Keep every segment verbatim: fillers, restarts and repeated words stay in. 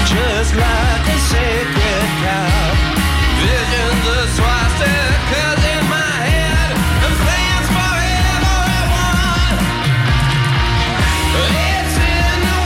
just like a sacred cow. Visions of swastikas in my head, and plans for everyone. It's in the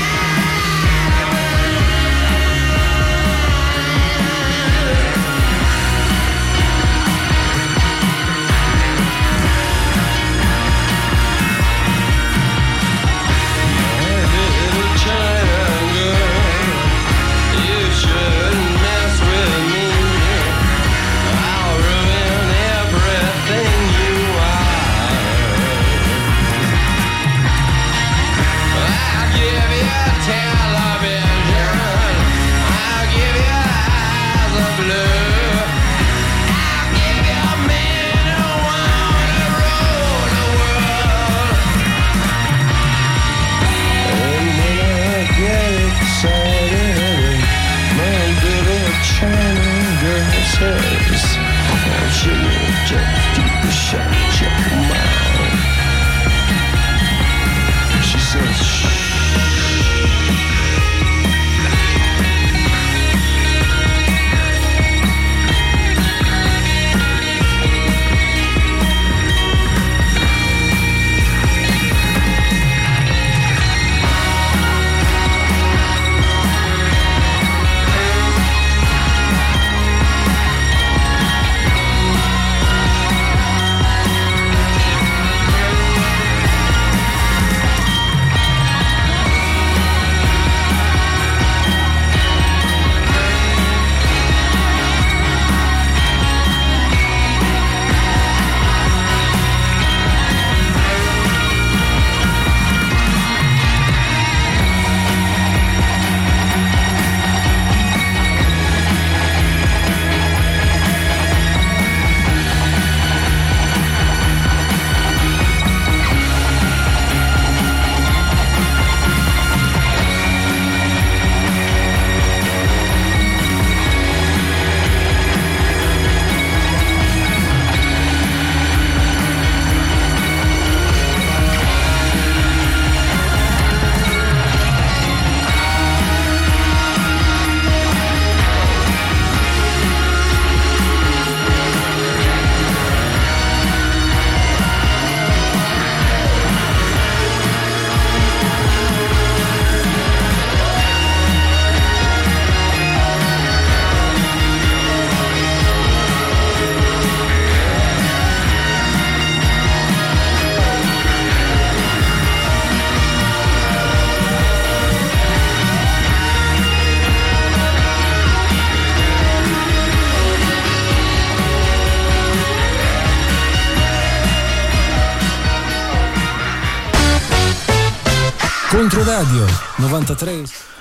Controradio novantatré.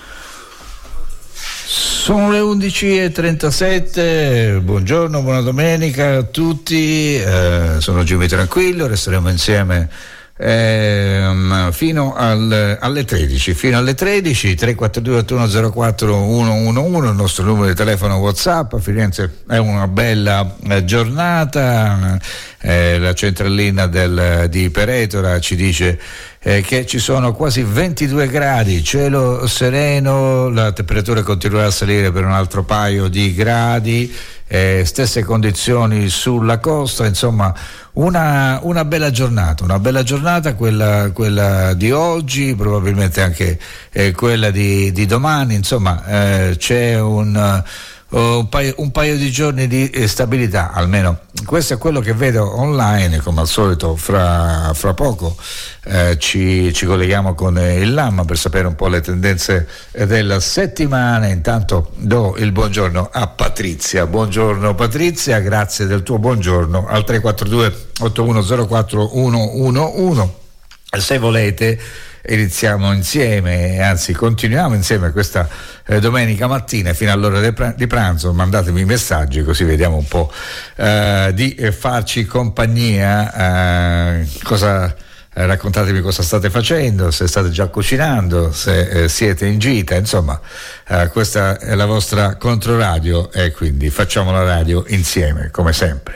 Sono le undici e trentasette, buongiorno, buona domenica a tutti, eh, sono Jimmy Tranquillo, resteremo insieme eh, fino al, alle tredici, fino alle tredici, tre quattro due otto uno zero quattro uno uno uno, il nostro numero di telefono WhatsApp. A Firenze è una bella eh, giornata, eh, la centralina del, di Peretora ci dice Eh, che ci sono quasi ventidue gradi, cielo sereno, la temperatura continuerà a salire per un altro paio di gradi, eh, stesse condizioni sulla costa, insomma una, una bella giornata, una bella giornata quella, quella di oggi, probabilmente anche eh, quella di, di domani, insomma eh, c'è un Un paio, un paio di giorni di stabilità, almeno questo è quello che vedo online. Come al solito fra, fra poco eh, ci, ci colleghiamo con il Lamma per sapere un po' le tendenze della settimana. Intanto do il buongiorno a Patrizia. Buongiorno Patrizia, grazie del tuo buongiorno al tre quattro due otto uno zero quattro uno uno uno. Se volete iniziamo insieme, anzi continuiamo insieme questa eh, domenica mattina fino all'ora de pra- di pranzo. Mandatemi messaggi così vediamo un po' eh, di eh, farci compagnia, eh, cosa eh, raccontatemi cosa state facendo, se state già cucinando, se eh, siete in gita, insomma eh, questa è la vostra Controradio e quindi facciamo la radio insieme come sempre.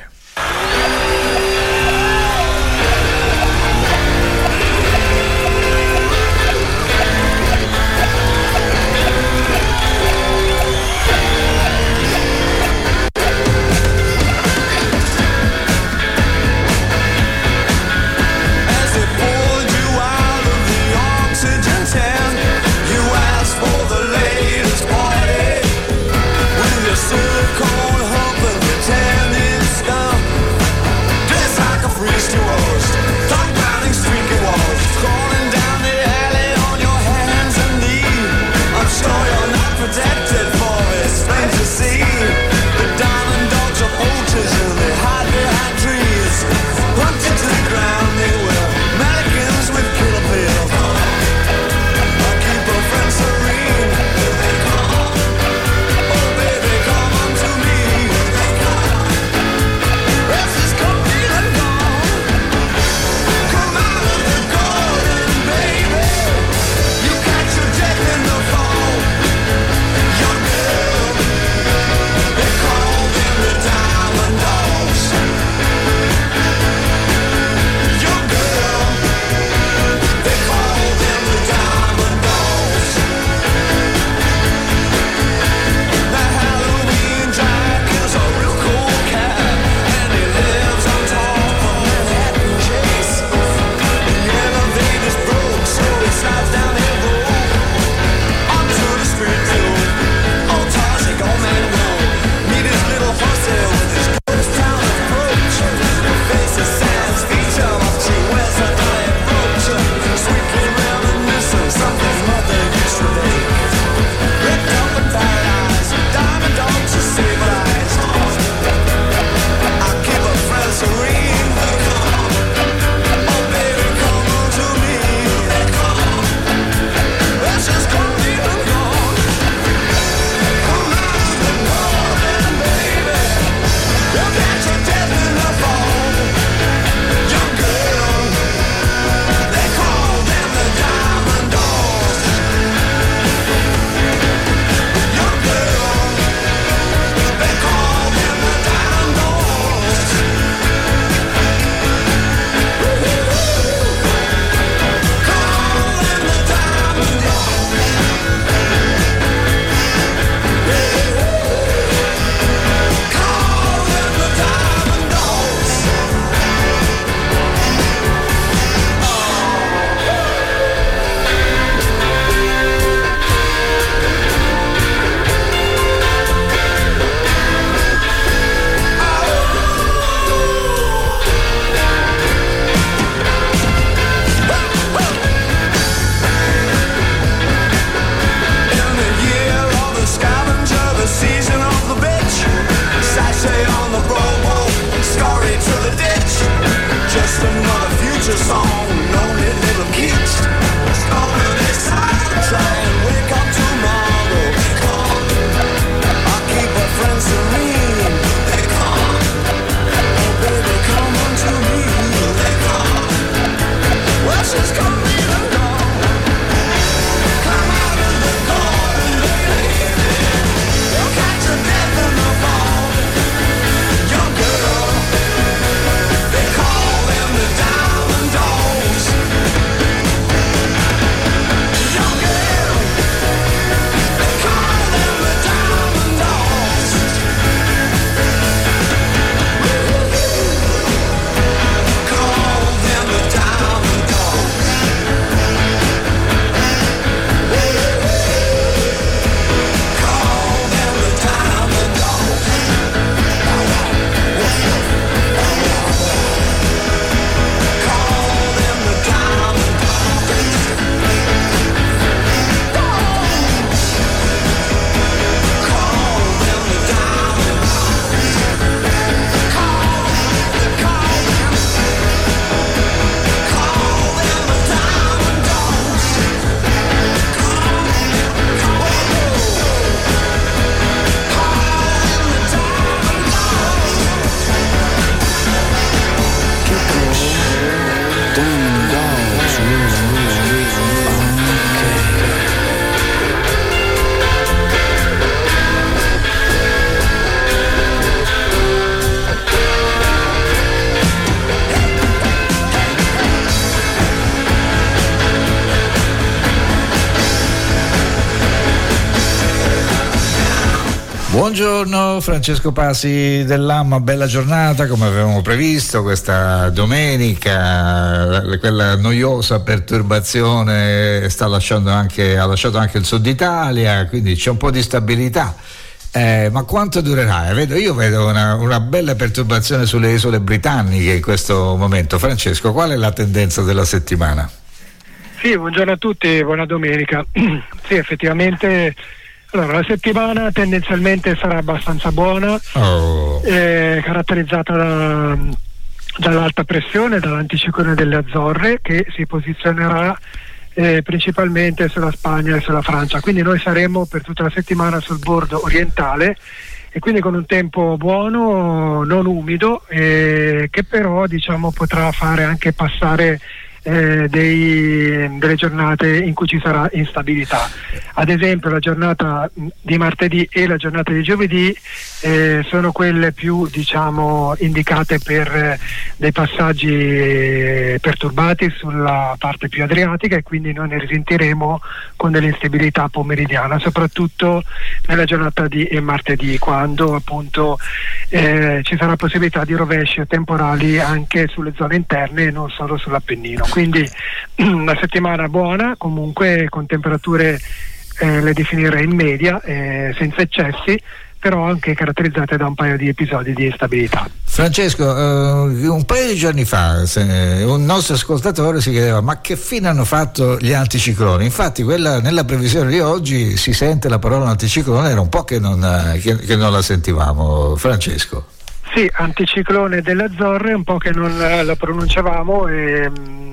Buongiorno Francesco Pasi dell'Amma, bella giornata come avevamo previsto questa domenica, quella noiosa perturbazione sta lasciando anche, ha lasciato anche il sud Italia, quindi c'è un po' di stabilità. Eh, ma quanto durerà? Vedo, io vedo una, una bella perturbazione sulle isole britanniche in questo momento. Francesco, qual è la tendenza della settimana? Sì, buongiorno a tutti, buona domenica. Sì, effettivamente allora, la settimana tendenzialmente sarà abbastanza buona, oh. eh, caratterizzata da, dall'alta pressione, dall'anticiclone delle Azzorre che si posizionerà Eh, principalmente sulla Spagna e sulla Francia, quindi noi saremo per tutta la settimana sul bordo orientale e quindi con un tempo buono, non umido, eh, che però diciamo potrà fare anche passare eh, dei, delle giornate in cui ci sarà instabilità. Ad esempio la giornata di martedì e la giornata di giovedì eh, sono quelle più diciamo indicate per eh, dei passaggi eh, perturbati sulla parte più adriatica e quindi noi ne risentiremo con dell'instabilità pomeridiana, soprattutto nella giornata di e martedì, quando appunto eh, ci sarà possibilità di rovesci temporali anche sulle zone interne e non solo sull'Appennino. Quindi una settimana buona, comunque con temperature eh, le definirei in media, eh, senza eccessi, però anche caratterizzate da un paio di episodi di instabilità. Francesco, uh, un paio di giorni fa se, un nostro ascoltatore si chiedeva ma che fine hanno fatto gli anticicloni? Infatti quella, nella previsione di oggi si sente la parola anticiclone, era un po' che non, che, che non la sentivamo. Francesco. Sì, anticiclone delle Azzorre, un po' che non la pronunciavamo e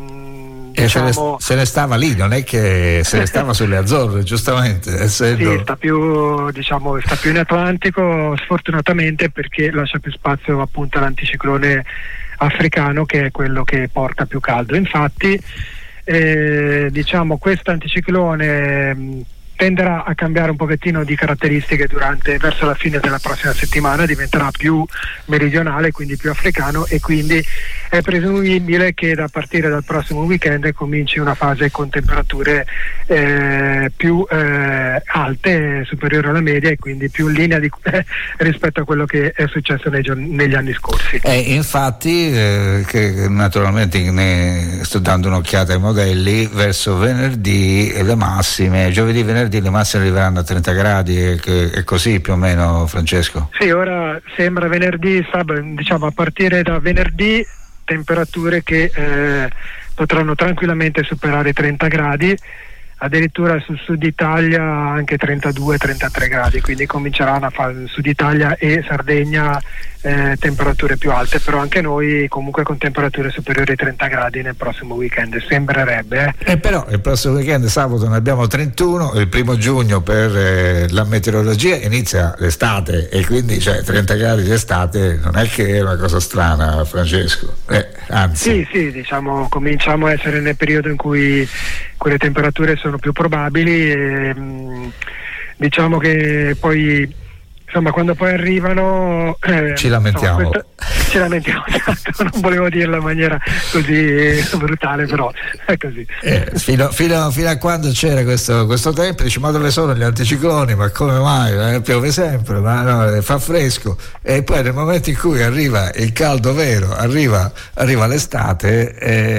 E diciamo, se, ne, se ne stava lì, non è che se ne stava sulle Azzorre, giustamente. Essendo... Sì, sta più, diciamo, sta più in Atlantico, sfortunatamente, perché lascia più spazio appunto all'anticiclone africano, che è quello che porta più caldo. Infatti, eh, diciamo, questo anticiclone mh, tenderà a cambiare un pochettino di caratteristiche durante verso la fine della prossima settimana, diventerà più meridionale, quindi più africano, e quindi è presumibile che da partire dal prossimo weekend cominci una fase con temperature eh, più eh, alte, superiori alla media, e quindi più in linea di, eh, rispetto a quello che è successo nei, negli anni scorsi. Eh, infatti eh, che naturalmente ne sto dando un'occhiata ai modelli, verso venerdì le massime, giovedì venerdì le massime arriveranno a trenta gradi, e, che, è così più o meno, Francesco? Sì, ora sembra venerdì, sabato, diciamo a partire da venerdì temperature che eh, potranno tranquillamente superare i trenta gradi, addirittura sul sud Italia anche trentadue trentatré gradi, quindi cominceranno a fare sud Italia e Sardegna eh, temperature più alte, però anche noi comunque con temperature superiori ai trenta gradi nel prossimo weekend, sembrerebbe. Eh. E però il prossimo weekend sabato ne abbiamo trentuno, il primo giugno per eh, la meteorologia inizia l'estate, e quindi cioè, trenta gradi di estate non è che è una cosa strana, Francesco, eh, anzi. Sì, sì, diciamo cominciamo a essere nel periodo in cui quelle temperature sono più probabili e mh, diciamo che poi insomma quando poi arrivano eh, ci lamentiamo insomma, questo, ci lamentiamo esatto, non volevo dirla in maniera così brutale, però è così. Eh, fino, fino, fino a quando c'era questo, questo tempo dici ma dove sono gli anticicloni, ma come mai, eh, piove sempre, ma no, fa fresco, e poi nel momento in cui arriva il caldo vero, arriva, arriva l'estate,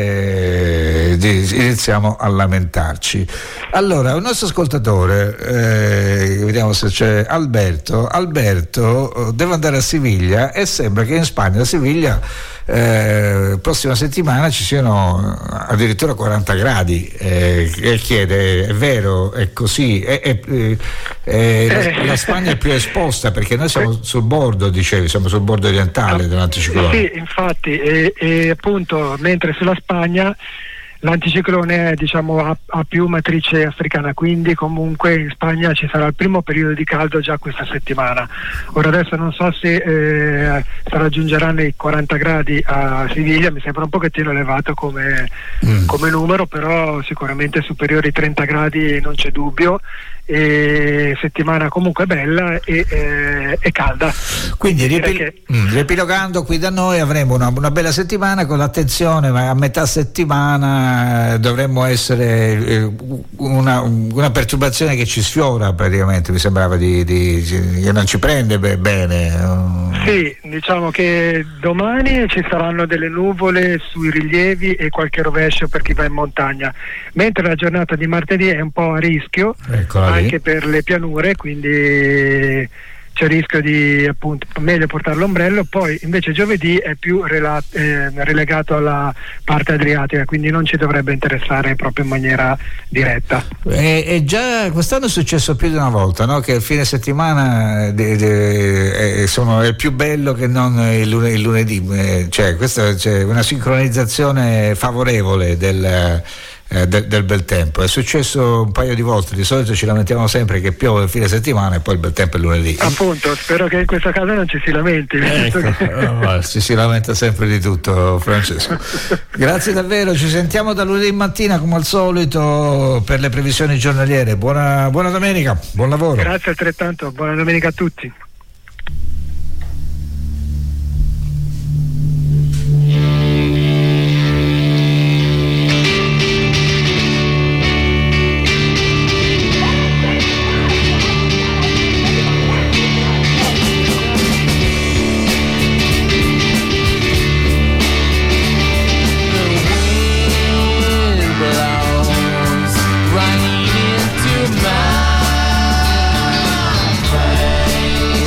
eh, iniziamo a lamentarci. Allora un nostro ascoltatore, eh, vediamo se c'è Alberto. Alberto deve andare a Siviglia e sembra che in Spagna, a Siviglia, eh, prossima settimana ci siano addirittura quaranta gradi, eh, e chiede: è vero, è così, è, è, è, la, la Spagna è più esposta perché noi siamo sul bordo, dicevi, siamo sul bordo orientale dell'anticiclone. Sì, infatti, e, e appunto mentre sulla Spagna l'anticiclone diciamo ha, ha più matrice africana, quindi comunque in Spagna ci sarà il primo periodo di caldo già questa settimana. Ora adesso non so se eh, raggiungeranno i quaranta gradi a Siviglia, mi sembra un pochettino elevato come, mm. come numero, però sicuramente superiori ai trenta gradi non c'è dubbio, e settimana comunque bella e, eh, e calda. Quindi ripil- che... mm, riepilogando, qui da noi avremo una, una bella settimana con l'attenzione, ma a metà settimana eh, dovremmo essere eh, una, una perturbazione che ci sfiora praticamente, mi sembrava di, di, di che non ci prende be- bene. Sì, diciamo che domani ci saranno delle nuvole sui rilievi e qualche rovescio per chi va in montagna, mentre la giornata di martedì è un po' a rischio. Eccola anche lì. Per le pianure, quindi c'è il rischio di, appunto, meglio portare l'ombrello. Poi invece giovedì è più rela- eh, relegato alla parte adriatica, quindi non ci dovrebbe interessare proprio in maniera diretta. E, e già quest'anno è successo più di una volta, no? Che il fine settimana de, de, è, sono, è più bello che non il, lun- il lunedì, eh, cioè questa c'è una sincronizzazione favorevole del Eh, del, del bel tempo. È successo un paio di volte, di solito ci lamentiamo sempre che piove il fine settimana e poi il bel tempo è lunedì. Appunto, spero che in questo caso non ci si lamenti. Ecco, che... oh, ci si lamenta sempre di tutto, Francesco. Grazie davvero, ci sentiamo da lunedì mattina come al solito per le previsioni giornaliere. Buona, buona domenica, buon lavoro. Grazie altrettanto, buona domenica a tutti. Right into my brain.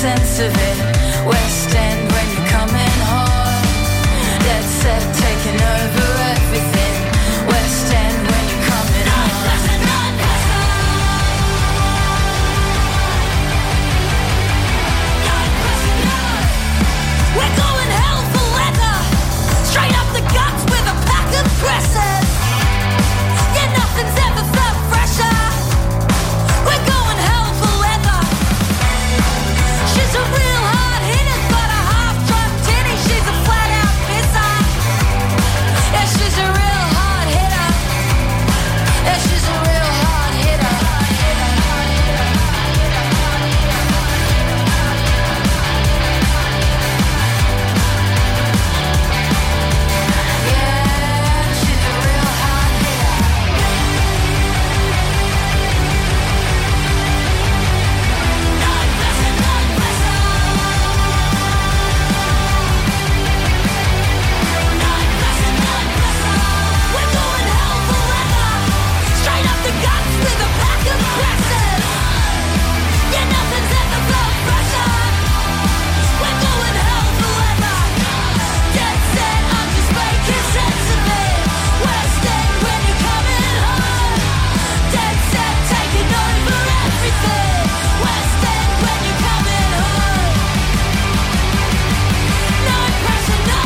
sense of it. West End when you're coming home. Dead set taking over everything. West End when you're coming home. We're going hell for leather. Straight up the guts with a pack of presses. Yeah, nothing's ever felt fresher. We're going hell for leather. She's a real hard hitter, but a half-drunk titty. She's a flat-out pisser. Yeah, she's a real hard hitter. Yeah, she's a real hard hitter. Yeah, she's a real hard We're going hell for leather. Straight up the guts with a pack of presses. Yeah, nothing's ever felt fresher. We're going hell for leather. Dead set, I'm just making sense of it. West End when you're coming home. Dead set, taking over everything. West End when you're coming home. No pressure, no.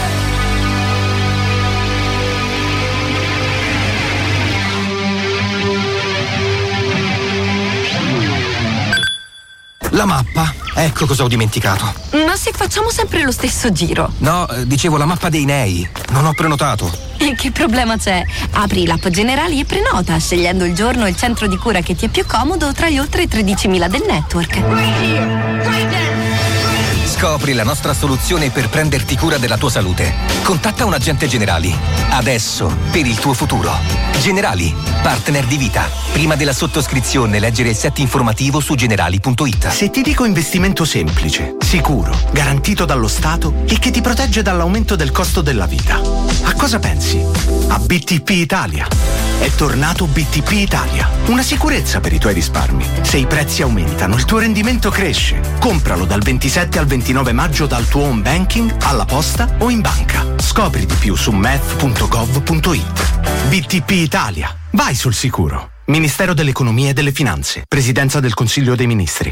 La mappa, ecco cosa ho dimenticato. Ma se facciamo sempre lo stesso giro? No, eh, dicevo la mappa dei Nei. Non ho prenotato. E che problema c'è? Apri l'app Generali e prenota, scegliendo il giorno e il centro di cura che ti è più comodo tra gli oltre tredicimila del network. Scopri la nostra soluzione per prenderti cura della tua salute. Contatta un agente Generali. Adesso, per il tuo futuro. Generali, partner di vita. Prima della sottoscrizione, leggere il set informativo su generali punto it. Se ti dico investimento semplice, sicuro, garantito dallo Stato e che ti protegge dall'aumento del costo della vita, a cosa pensi? A B T P Italia. È tornato B T P Italia. Una sicurezza per i tuoi risparmi. Se i prezzi aumentano, il tuo rendimento cresce. Compralo dal ventisette al ventinove maggio dal tuo home banking, alla posta o in banca. Scopri di più su m e f punto gov punto it. B T P Italia. Vai sul sicuro. Ministero dell'Economia e delle Finanze. Presidenza del Consiglio dei Ministri.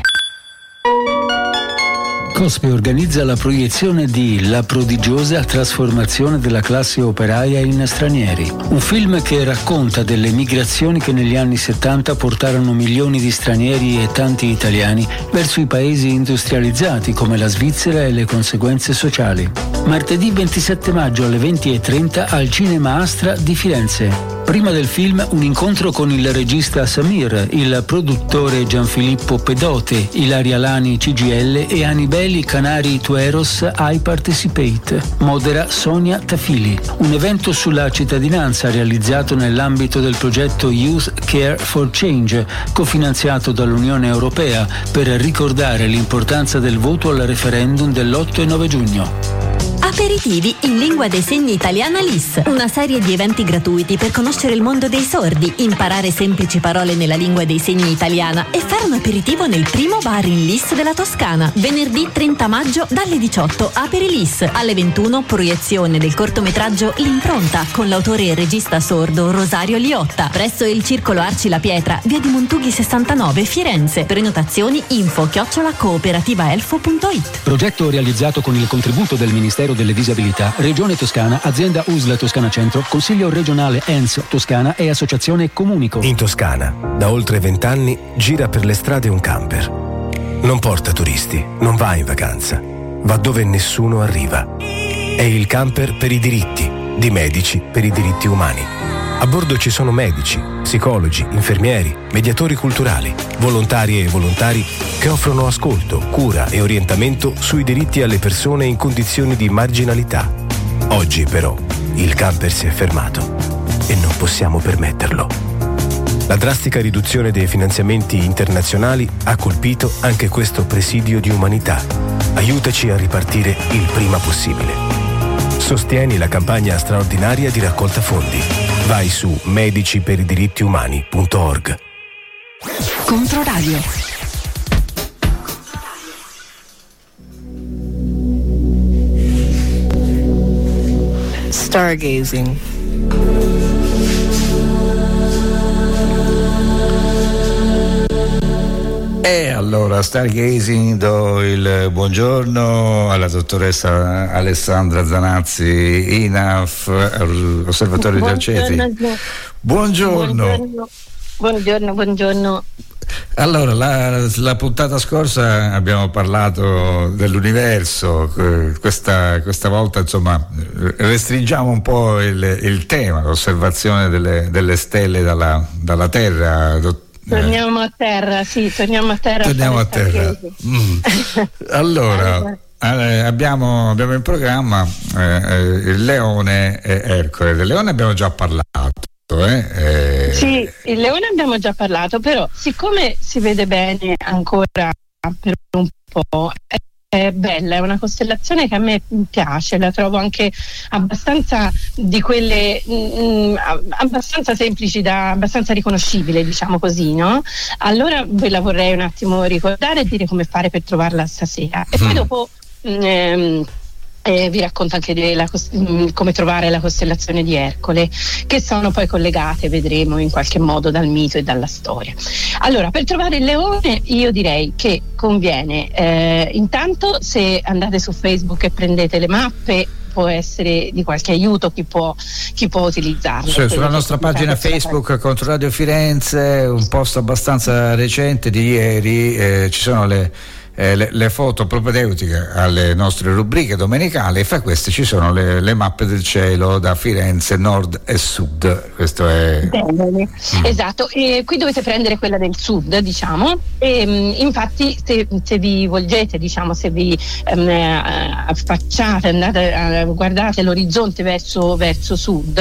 Cospe organizza la proiezione di La prodigiosa trasformazione della classe operaia in stranieri, un film che racconta delle migrazioni che negli anni settanta portarono milioni di stranieri e tanti italiani verso i paesi industrializzati come la Svizzera e le conseguenze sociali. Martedì ventisette maggio alle venti e trenta al Cinema Astra di Firenze. Prima del film un incontro con il regista Samir, il produttore Gianfilippo Pedote, Ilaria Lani C G L e Anibeli Canari Tueros I Participate. Modera Sonia Tafili. Un evento sulla cittadinanza realizzato nell'ambito del progetto Youth Care for Change, cofinanziato dall'Unione Europea per ricordare l'importanza del voto al referendum dell'otto e nove giugno. Aperitivi in lingua dei segni italiana L I S, una serie di eventi gratuiti per conoscere il mondo dei sordi, imparare semplici parole nella lingua dei segni italiana e fare un aperitivo nel primo bar in L I S della Toscana. Venerdì trenta maggio dalle diciotto Aperi L I S, alle ventuno proiezione del cortometraggio L'impronta con l'autore e regista sordo Rosario Liotta, presso il Circolo Arci La Pietra, via di Montughi sessantanove Firenze. Prenotazioni info chiocciola cooperativaelfo punto it. Progetto realizzato con il contributo del Ministero delle Disabilità, Regione Toscana, Azienda U S L Toscana Centro, Consiglio regionale E N S Toscana e Associazione Comunico. In Toscana, da oltre vent'anni, gira per le strade un camper. Non porta turisti, non va in vacanza, va dove nessuno arriva. È il camper per i diritti, di Medici per i diritti umani. A bordo ci sono medici, psicologi, infermieri, mediatori culturali, volontari e volontari che offrono ascolto, cura e orientamento sui diritti alle persone in condizioni di marginalità. Oggi però il camper si è fermato e non possiamo permetterlo. La drastica riduzione dei finanziamenti internazionali ha colpito anche questo presidio di umanità. Aiutaci a ripartire il prima possibile. Sostieni la campagna straordinaria di raccolta fondi. Vai su medici per i diritti umani punto org. Controradio. Stargazing. E allora, Stargazing, do il buongiorno alla dottoressa Alessandra Zanazzi, I N A F, Osservatorio di Arceti. Buongiorno. Buongiorno, buongiorno. buongiorno. Allora, la, la puntata scorsa abbiamo parlato dell'universo, questa, questa volta insomma restringiamo un po' il, il tema, l'osservazione delle, delle stelle dalla, dalla Terra. Torniamo a terra, sì, torniamo a terra. Torniamo a terra. Mm. Allora, eh, abbiamo, abbiamo in programma eh, il leone e Ercole. Del leone abbiamo già parlato. Eh? Eh... Sì, il leone abbiamo già parlato, però siccome si vede bene ancora per un po', è è bella, è una costellazione che a me piace, la trovo anche abbastanza di quelle mh, abbastanza semplici, da abbastanza riconoscibile, diciamo così, no? Allora ve la vorrei un attimo ricordare e dire come fare per trovarla stasera e poi dopo mh, Eh, vi racconto anche della, come trovare la costellazione di Ercole, che sono poi collegate, vedremo, in qualche modo dal mito e dalla storia. Allora, per trovare il leone io direi che conviene eh, intanto, se andate su Facebook e prendete le mappe, può essere di qualche aiuto chi può, chi può utilizzarlo. Sì, sulla nostra pagina Facebook Controradio Firenze, un post abbastanza recente di ieri, eh, ci sono le Eh, le, le foto propedeutiche alle nostre rubriche domenicali, e fra queste ci sono le, le mappe del cielo da Firenze nord e sud. Questo è bene. Mm. Esatto, e qui dovete prendere quella del sud, diciamo, e infatti se, se vi volgete, diciamo, se vi um, affacciate, andate a, guardate l'orizzonte verso, verso sud,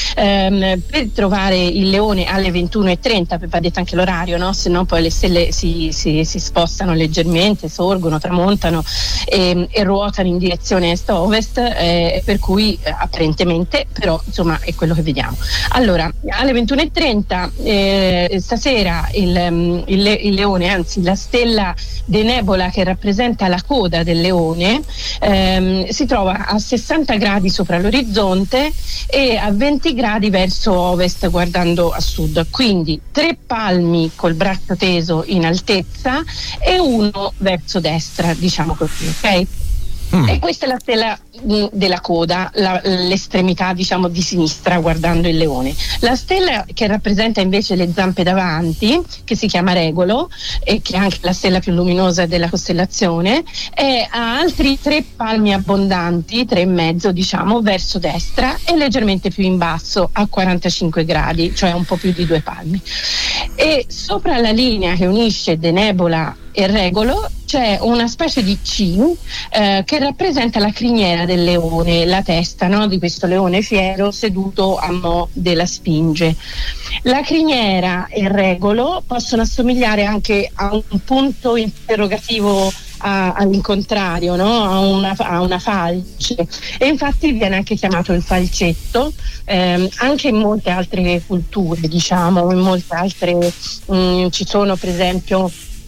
um, per trovare il leone alle ventuno e trenta, va detto anche l'orario, no? Se no poi le stelle si, si, si spostano leggermente, sorgono, tramontano e, e ruotano in direzione est-ovest, eh, per cui eh, apparentemente, però insomma è quello che vediamo. Allora, alle ventuno e trenta eh, stasera il, il, il leone, anzi la stella de Nebola, che rappresenta la coda del leone, ehm, si trova a sessanta gradi sopra l'orizzonte e a venti gradi verso ovest, guardando a sud, quindi tre palmi col braccio teso in altezza e uno verso destra, diciamo così, ok? Mm. E questa è la stella mh, della coda, la, l'estremità, diciamo, di sinistra, guardando il leone. La stella che rappresenta invece le zampe davanti, che si chiama Regolo e che è anche la stella più luminosa della costellazione, è a altri tre palmi abbondanti, tre e mezzo, diciamo, verso destra e leggermente più in basso, a quarantacinque gradi, cioè un po' più di due palmi. E sopra la linea che unisce De Nebola e Regolo c'è una specie di C eh, che rappresenta la criniera del leone, la testa, no, di questo leone fiero seduto a mo' della Sfinge. La criniera e il Regolo possono assomigliare anche a un punto interrogativo a, all'incontrario, no? a, una, a una falce, e infatti viene anche chiamato il falcetto, ehm, anche in molte altre culture, diciamo, in molte altre mh, ci sono per esempio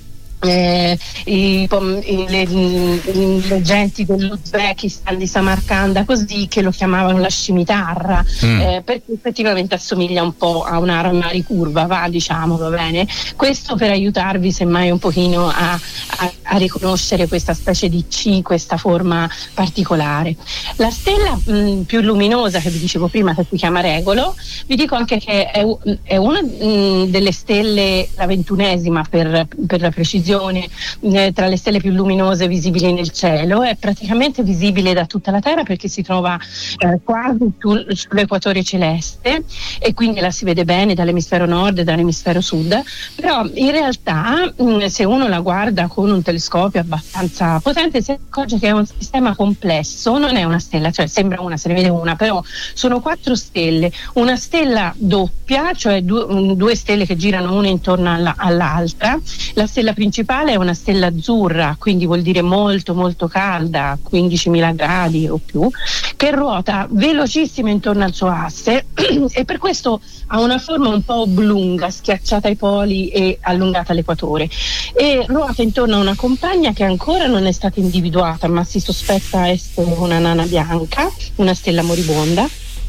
Eh, i, i, le, le genti dell'Uzbekistan, di Samarcanda, così, che lo chiamavano la scimitarra, mm. eh, perché effettivamente assomiglia un po' a un'arma ricurva, va, diciamo, va bene. Questo per aiutarvi semmai un pochino a, a, a riconoscere questa specie di C, questa forma particolare. La stella mh, più luminosa che vi dicevo prima, che si chiama Regolo, vi dico anche che è, è una mh, delle stelle, la ventunesima per, per la precisione, eh, tra le stelle più luminose visibili nel cielo. È praticamente visibile da tutta la Terra perché si trova eh, quasi sul, sull'equatore celeste, e quindi la si vede bene dall'emisfero nord e dall'emisfero sud. Però in realtà mh, se uno la guarda con un telescopio abbastanza potente si accorge che è un sistema complesso, non è una stella, cioè sembra una, se ne vede una, però sono quattro stelle, una stella doppia, cioè due, due stelle che girano una intorno alla, all'altra. La stella principale è una stella azzurra, quindi vuol dire molto molto calda, quindicimila gradi o più, che ruota velocissimo intorno al suo asse e per questo ha una forma un po' oblunga, schiacciata ai poli e allungata all'equatore, e ruota intorno a una compagna che ancora non è stata individuata, ma si sospetta essere una nana bianca, una stella moribonda.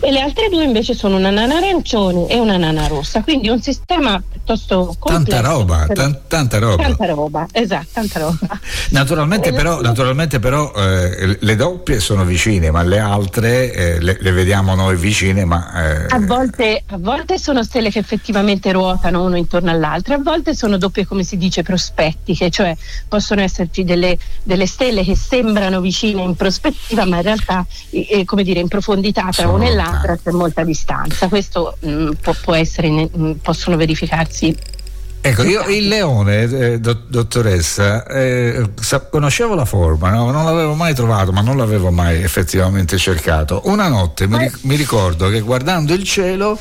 e le altre due invece sono una nana arancione e una nana rossa, quindi un sistema piuttosto complesso. Tanta roba, tan- tanta roba. Tanta roba, esatto, tanta roba. Naturalmente però, naturalmente però eh, le doppie sono vicine, ma le altre eh, le, le vediamo noi vicine, ma eh... a volte a volte sono stelle che effettivamente ruotano uno intorno all'altra, a volte sono doppie, come si dice, prospettiche, cioè possono esserci delle, delle stelle che sembrano vicine in prospettiva, ma in realtà eh, come dire, in profondità tra una e l'altra c'è molta distanza. Questo mh, può, può essere, mh, possono verificarsi. Ecco, io il leone, eh, dottoressa, eh, sa, conoscevo la forma, no? Non l'avevo mai trovato, ma non l'avevo mai effettivamente cercato. Una notte mi, mi ricordo che guardando il cielo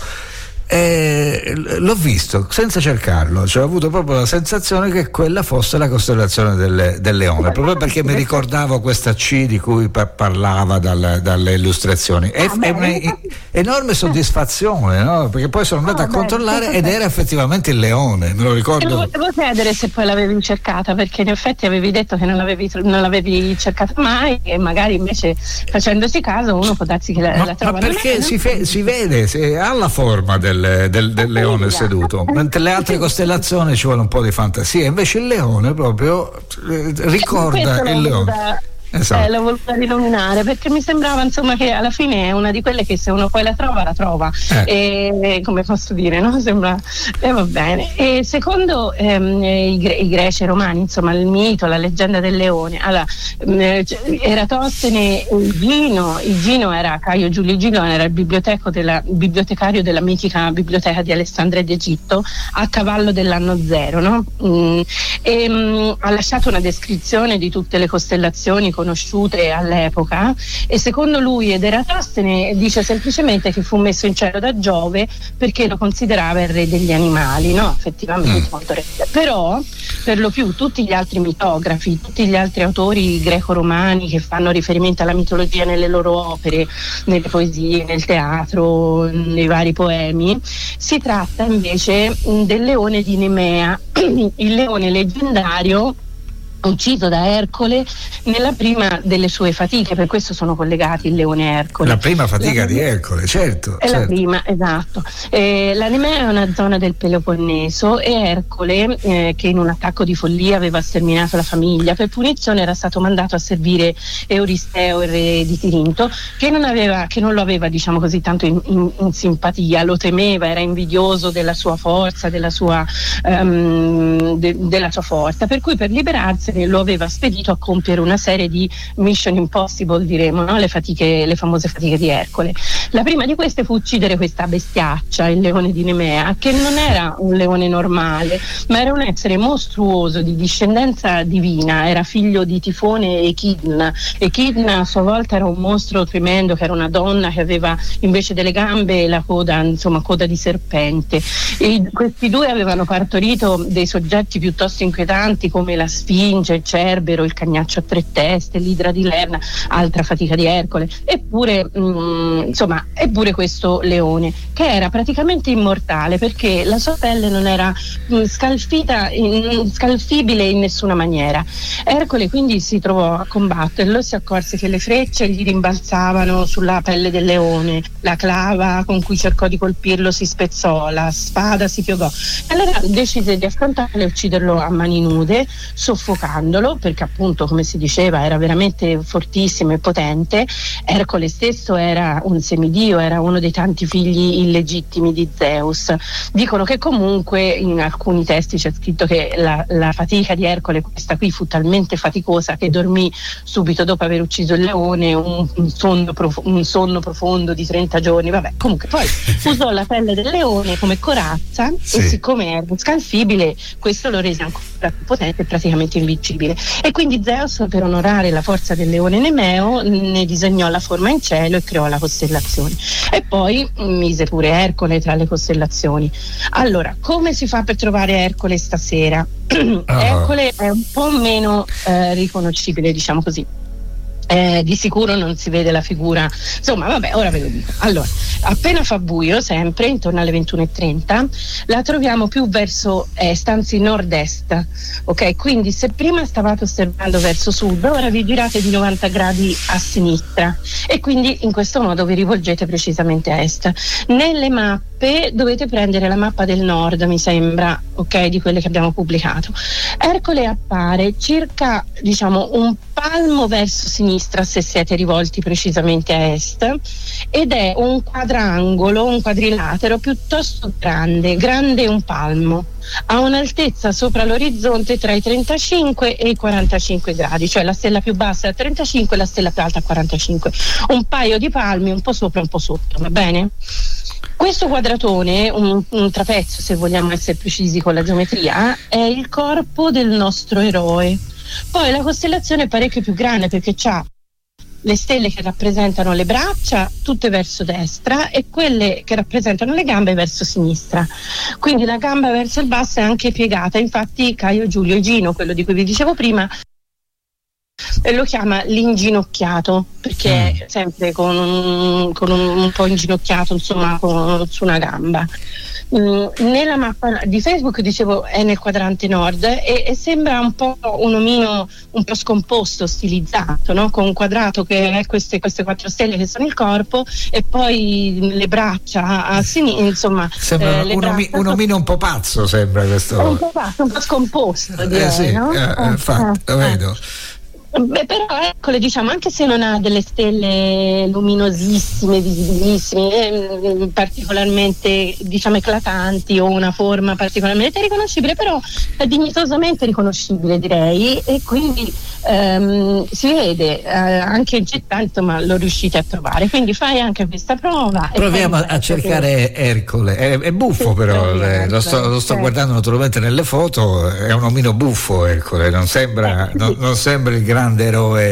eh, l'ho visto senza cercarlo, cioè ho avuto proprio la sensazione che quella fosse la costellazione del, del leone, proprio perché mi ricordavo questa C di cui pa- parlava dal, dalle illustrazioni. È, è un'enorme soddisfazione, no? Perché poi sono andato a controllare ed era effettivamente il leone, me lo ricordo. Te lo volevo chiedere se poi l'avevi cercata, perché in effetti avevi detto che non l'avevi, non l'avevi cercata mai, e magari invece facendosi caso uno può darsi che la, ma, la trova. ma perché si, fe- si vede, si, ha la forma del Del, del, del leone seduto, mentre le altre costellazioni ci vuole un po' di fantasia, invece il leone proprio eh, ricorda il leone. Da... Esatto. Eh, l'ho voluta rinominare perché mi sembrava insomma che alla fine è una di quelle che se uno poi la trova la trova eh. e come posso dire, no? Sembra e eh, va bene. E secondo ehm, i, gre- i greci e romani, insomma, il mito, la leggenda del leone, allora eh, Eratostene, il Gino il Gino era Caio Giulio Gino, era il biblioteco della, il bibliotecario della mitica biblioteca di Alessandria d'Egitto a cavallo dell'anno zero, no? Mm, e mh, ha lasciato una descrizione di tutte le costellazioni conosciute all'epoca, e secondo lui ed Eratostene dice semplicemente che fu messo in cielo da Giove perché lo considerava il re degli animali, no? Effettivamente mm. molto re. Però per lo più tutti gli altri mitografi, tutti gli altri autori greco-romani che fanno riferimento alla mitologia nelle loro opere, nelle poesie, nel teatro, nei vari poemi, si tratta invece del leone di Nemea, il leone leggendario ucciso da Ercole nella prima delle sue fatiche, per questo sono collegati il leone e Ercole. La prima fatica la, di Ercole, certo. È certo. la prima, esatto. Eh, la Nemea è una zona del Peloponneso e Ercole, eh, che in un attacco di follia aveva sterminato la famiglia, per punizione era stato mandato a servire Euristeo, il re di Tirinto, che non, aveva, che non lo aveva, diciamo così, tanto in, in, in simpatia, lo temeva, era invidioso della sua forza, della sua, um, de, della sua forza, per cui per liberarsi lo aveva spedito a compiere una serie di mission impossible, diremo, no? le fatiche, le famose fatiche di Ercole. La prima di queste fu uccidere questa bestiaccia, il leone di Nemea, che non era un leone normale, ma era un essere mostruoso di discendenza divina, era figlio di Tifone e Echidna. Echidna a sua volta era un mostro tremendo, che era una donna che aveva invece delle gambe e la coda, insomma, coda di serpente. E questi due avevano partorito dei soggetti piuttosto inquietanti come la Sfinge, il Cerbero, il Cagnaccio a tre teste, l'Idra di Lerna, altra fatica di Ercole, eppure mh, insomma, eppure questo leone, che era praticamente immortale perché la sua pelle non era mh, scalfita, in, scalfibile in nessuna maniera. Ercole quindi si trovò a combatterlo e si accorse che le frecce gli rimbalzavano sulla pelle del leone, la clava con cui cercò di colpirlo si spezzò, la spada si piegò. Allora decise di affrontarlo e ucciderlo a mani nude, soffocandolo, perché appunto, come si diceva, era veramente fortissimo e potente. Ercole stesso era un semidio, era uno dei tanti figli illegittimi di Zeus. Dicono che comunque in alcuni testi c'è scritto che la, la fatica di Ercole, questa qui, fu talmente faticosa che dormì subito dopo aver ucciso il leone un, un, sonno, prof- un sonno profondo di trenta giorni. Vabbè, comunque poi usò la pelle del leone come corazza, sì. E siccome era scalfibile, questo lo rese ancora più potente e praticamente invincibile. E quindi Zeus, per onorare la forza del leone Nemeo, ne disegnò la forma in cielo e creò la costellazione. E poi mise pure Ercole tra le costellazioni. Allora, come si fa per trovare Ercole stasera? Uh-huh. Ercole è un po' meno eh, riconoscibile, diciamo così. Eh, di sicuro non si vede la figura, insomma vabbè, ora ve lo dico. Allora, appena fa buio, sempre intorno alle ventuno e trenta, la troviamo più verso est, anzi nord-est, ok? Quindi se prima stavate osservando verso sud, ora vi girate di novanta gradi a sinistra e quindi in questo modo vi rivolgete precisamente a est. Nelle mappe dovete prendere la mappa del nord, mi sembra, ok, di quelle che abbiamo pubblicato. Ercole appare circa, diciamo, un palmo verso sinistra se siete rivolti precisamente a est, ed è un quadrangolo, un quadrilatero piuttosto grande, grande un palmo, ha un'altezza sopra l'orizzonte tra i trentacinque e i quarantacinque gradi, cioè la stella più bassa è a trentacinque e la stella più alta a quarantacinque, un paio di palmi un po' sopra e un po' sotto, va bene? Questo quadratone, un, un trapezzo se vogliamo essere precisi con la geometria, è il corpo del nostro eroe. Poi la costellazione è parecchio più grande perché c'ha le stelle che rappresentano le braccia tutte verso destra e quelle che rappresentano le gambe verso sinistra, quindi la gamba verso il basso è anche piegata. Infatti Caio Giulio Igino, quello di cui vi dicevo prima, lo chiama l'inginocchiato perché è sempre con un, con un, un po' inginocchiato, insomma, con, su una gamba. Mm, nella mappa di Facebook, dicevo, è nel quadrante nord e, e sembra un po' un omino un po' scomposto, stilizzato, no? Con un quadrato che è queste, queste quattro stelle che sono il corpo e poi le braccia a sinistra, insomma. Sembra eh, un, omi, un omino un po' pazzo, sembra questo. Un po' pazzo, un po' scomposto, direi, eh sì, no? eh, infatti, lo vedo. Beh, però eccole, diciamo, anche se non ha delle stelle luminosissime, visibilissime, eh, particolarmente, diciamo, eclatanti o una forma particolarmente riconoscibile, però è dignitosamente riconoscibile, direi, e quindi ehm, si vede eh, anche in città, insomma, lo riuscite a trovare, quindi fai anche questa prova. Proviamo a, a cercare che... Ercole, è, è buffo sì, però, le, lo sto, lo sto certo. guardando naturalmente nelle foto, è un omino buffo Ercole, non sembra, eh, non, sì. non sembra il grande grande eroe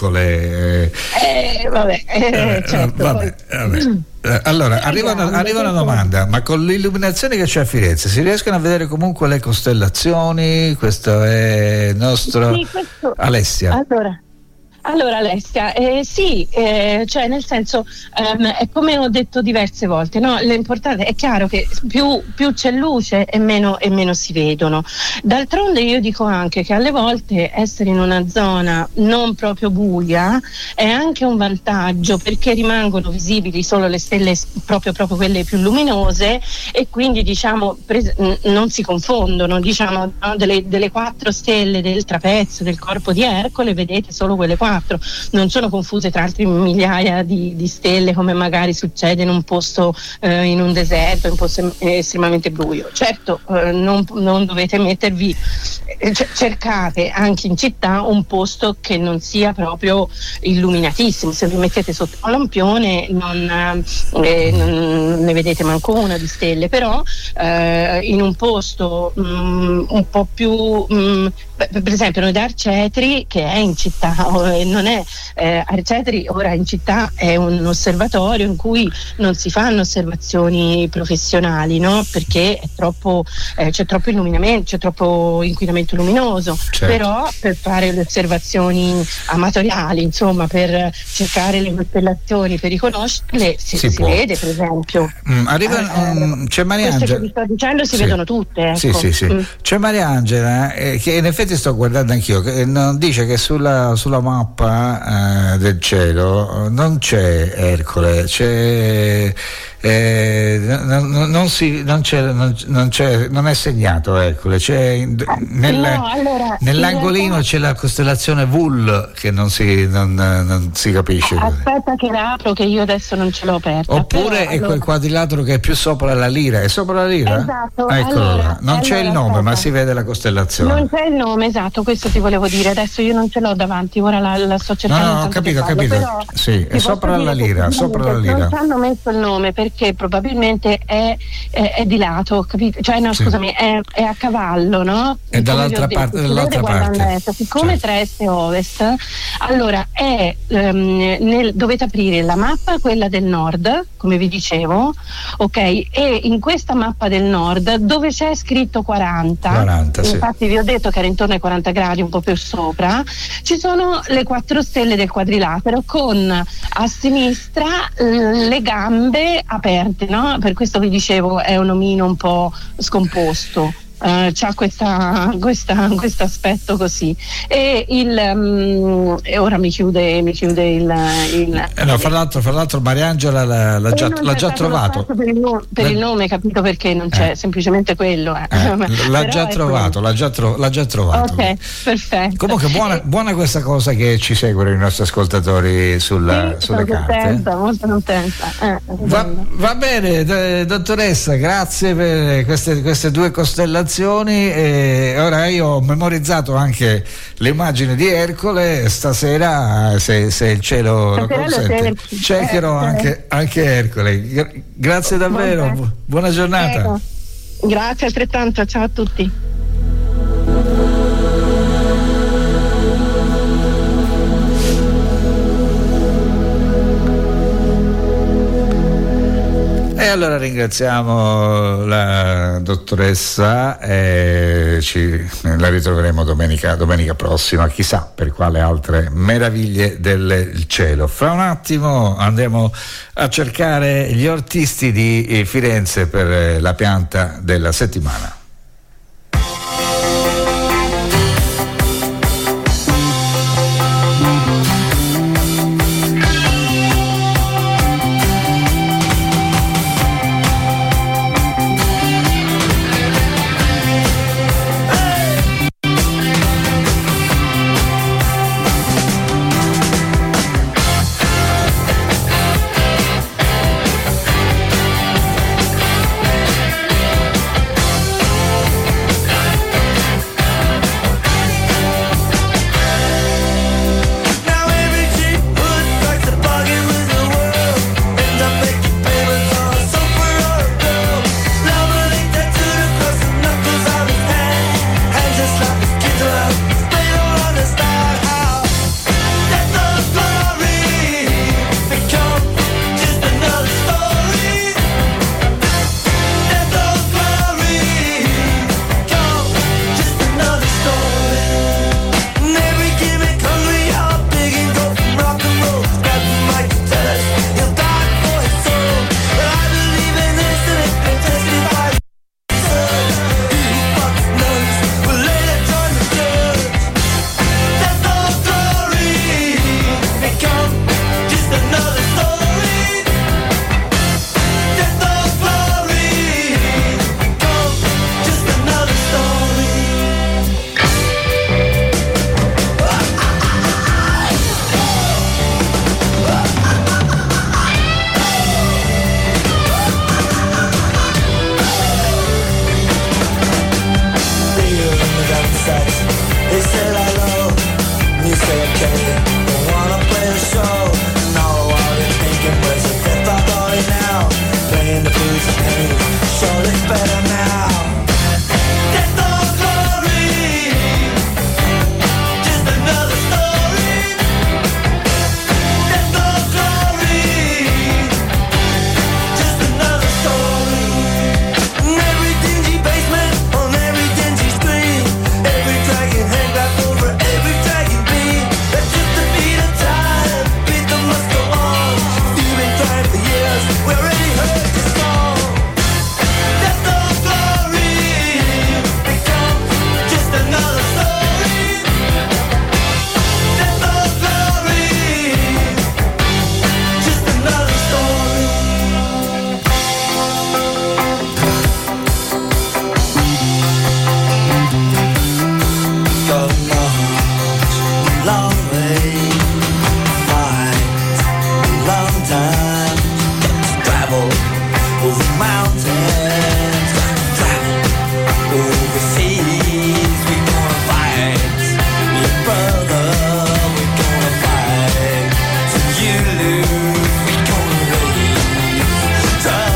Ercole. Eh, vabbè, eh, certo, vabbè, vabbè. Eh, allora, arriva una, arriva una domanda, ma con l'illuminazione che c'è a Firenze si riescono a vedere comunque le costellazioni? Questo è il nostro sì, questo... Alessia. Allora. Allora Alessia, eh, sì, eh, cioè nel senso um, è come ho detto diverse volte, no? L'importante è chiaro che più, più c'è luce e meno, e meno si vedono. D'altronde io dico anche che alle volte essere in una zona non proprio buia è anche un vantaggio perché rimangono visibili solo le stelle proprio, proprio quelle più luminose e quindi diciamo pres- non si confondono, diciamo, no? delle, delle quattro stelle del trapezzo del corpo di Ercole vedete solo quelle quattro. Non sono confuse tra altri migliaia di, di stelle come magari succede in un posto eh, in un deserto, in un posto estremamente buio. Certo, eh, non, non dovete mettervi, eh, cercate anche in città un posto che non sia proprio illuminatissimo. Se vi mettete sotto un lampione non, eh, non ne vedete manco una di stelle, però eh, in un posto mh, un po' più mh, per esempio noi da Arcetri, che è in città, non è eh, Arcetri ora in città è un osservatorio in cui non si fanno osservazioni professionali, no? Perché è troppo, eh, c'è troppo illuminamento, c'è troppo inquinamento luminoso, certo. Però per fare le osservazioni amatoriali, insomma, per cercare le costellazioni, per riconoscerle, si, si, si vede, per esempio. Mm, arriva, eh, um, c'è Mariangela. Queste che vi sto dicendo si sì. vedono tutte. Ecco. Sì, sì, sì. Mm. C'è Mariangela eh, che in effetti sto guardando anch'io, che non, dice che sulla, sulla mappa eh, del cielo non c'è Ercole, c'è eh, non, non, si, non, c'è, non, non, c'è, non è segnato Ercole, c'è nel, no, allora, nell'angolino realtà... c'è la costellazione Vul che non si, non, non si capisce. Aspetta che la apro, che io adesso non ce l'ho aperta. Oppure però, è allora... quel quadrilatero che è più sopra la lira, è sopra la lira? Esatto. Eccolo allora, là. Non allora, c'è il nome, aspetta. ma si vede la costellazione. Non c'è il nome, esatto, questo ti volevo dire. Adesso io non ce l'ho davanti, ora la, la sto cercando. No, no, ho capito, ho capito. Però sì, è sopra la lira, sopra la lira. Non ci hanno messo il nome perché perché probabilmente è, è, è di lato, capito? Cioè no, Sì. scusami, è, è a cavallo, no? È Come dall'altra vi ho detto, parte- si dall'altra vede guardando parte. a est. Siccome tra est e ovest, allora è ehm, nel, dovete aprire la mappa, quella del nord, come vi dicevo, ok? E in questa mappa del nord, dove c'è scritto quaranta, quaranta, sì. infatti vi ho detto che era intorno ai quaranta gradi, un po' più sopra, ci sono le quattro stelle del quadrilatero con a sinistra eh, le gambe aperte, no? Per questo vi dicevo è un omino un po' scomposto. Uh, c'ha questa, questa, questo aspetto così e il um, e ora mi chiude mi chiude il, il Eh no, fra l'altro, fra l'altro Mariangela l'ha, l'ha e già, non l'ha c'è già stato lo trovato. spazio per il, nome, per La- il nome, capito perché non c'è, Eh. semplicemente quello eh. Eh, l'ha Però già è trovato, l'ha già, tro- l'ha già trovato. quello. Ok, perfetto. Comunque buona, Eh, buona questa cosa che ci seguono i nostri ascoltatori sulla, sì, sulle sono carte. contenta, molto contenta. Eh, Va, va bene, d- dottoressa, grazie per queste, queste due costellazioni. E ora io ho memorizzato anche le immagini di Ercole. Stasera, se, se il cielo lo Stasera lo consente, cerchi. cercherò Eh, anche, anche Ercole. Gra- grazie davvero, Vabbè. bu- buona giornata. Prego. Grazie altrettanto, ciao a tutti. E allora ringraziamo la dottoressa e ci, la ritroveremo domenica, domenica prossima, chissà per quale altre meraviglie del cielo. Fra un attimo andremo a cercare gli artisti di Firenze per la pianta della settimana. Now every cheap hood strikes a bargain with the world. Ends up making payments on a sofa or a girl. Lovely tattooed across the knuckles of his hand. Hands just like his kids around. They don't understand how death or glory become just another story. Death or glory become just another story. And every gimmick hungry, all big and go from rock and roll. Grab the mic and tell us he'll die for his soul. But I believe in this and it's been tested by research. Who fucks knows? Will later join the church. Death or glory become just another story. Death or glory become just another story. Figure in the downside. They say hello, and you say okay. Don't wanna play a show. And all the while you're thinking, where's the death of glory now? Playing the blues and pain, sure it's better now. Death or glory, just another story. Death or glory, just another story. In every dingy basement, on every dingy screen, every dragon hang back over every dragon beat. That's just a beat of time, beat that must go on. You've been trying for years, we already heard your song. Death or glory becomes just another story. Death or glory, just another story. Go much, long way, fight, long time to travel over mountains, travel over seas. We gonna fight, your brother. We gonna fight till you lose. We gonna raise trouble.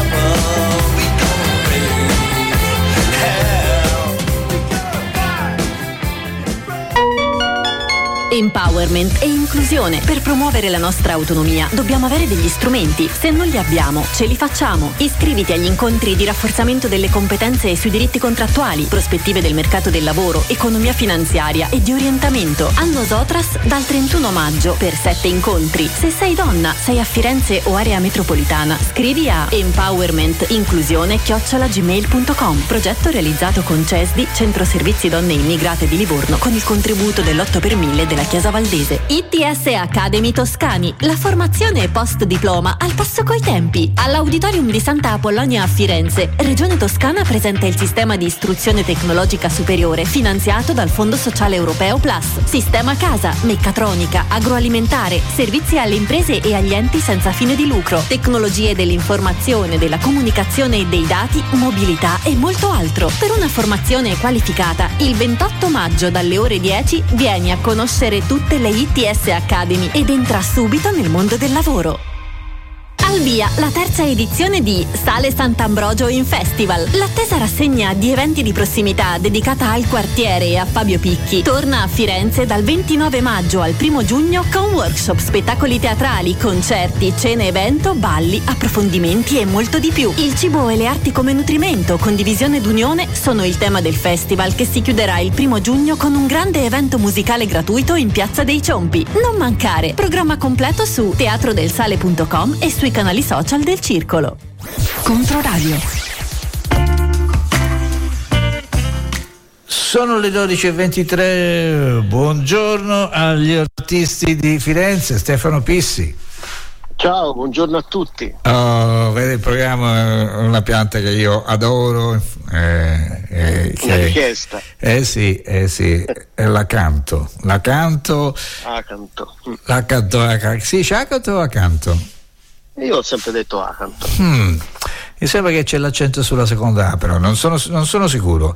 empowerment e inclusione. Per promuovere la nostra autonomia dobbiamo avere degli strumenti. Se non li abbiamo, ce li facciamo. Iscriviti agli incontri di rafforzamento delle competenze sui diritti contrattuali, prospettive del mercato del lavoro, economia finanziaria e di orientamento. Anno Sotras dal trentuno maggio per sette incontri. Se sei donna, sei a Firenze o area metropolitana, scrivi a empowermentinclusione chiocciola gmail punto com. Progetto realizzato con C E S D I, Centro Servizi Donne Immigrate di Livorno, con il contributo dell'otto per mille della Chiesa Valdese. I T S Academy Toscani, la formazione post diploma al passo coi tempi. All'Auditorium di Santa Apollonia a Firenze, Regione Toscana presenta il sistema di istruzione tecnologica superiore finanziato dal Fondo Sociale Europeo Plus. Sistema casa, meccatronica, agroalimentare, servizi alle imprese e agli enti senza fine di lucro, tecnologie dell'informazione, della comunicazione e dei dati, mobilità e molto altro. Per una formazione qualificata, il ventotto maggio dalle ore dieci vieni a conoscere tutte le I T S Academy ed entra subito nel mondo del lavoro. Al via la terza edizione di Sale Sant'Ambrogio in Festival, l'attesa rassegna di eventi di prossimità dedicata al quartiere e a Fabio Picchi. Torna a Firenze dal ventinove maggio al primo giugno con workshop, spettacoli teatrali, concerti, cene evento, balli, approfondimenti e molto di più. Il cibo e le arti come nutrimento, condivisione ed unione sono il tema del festival, che si chiuderà il primo giugno con un grande evento musicale gratuito in Piazza dei Ciompi. Non mancare! Programma completo su teatrodelsale punto com e sui canali social del Circolo. Controradio. Sono le dodici e ventitré. Buongiorno agli artisti di Firenze. Stefano Pissi. Ciao, buongiorno a tutti. Oh, vede, il programma è una pianta che io adoro. Eh, eh, che, una richiesta. Eh sì, eh sì, eh, la canto. La canto. Acanto. La canto, la canto. Sì, c'è acanto o acanto? Io ho sempre detto Acanto. Hmm. Mi sembra che c'è l'accento sulla seconda A, però non sono, non sono sicuro.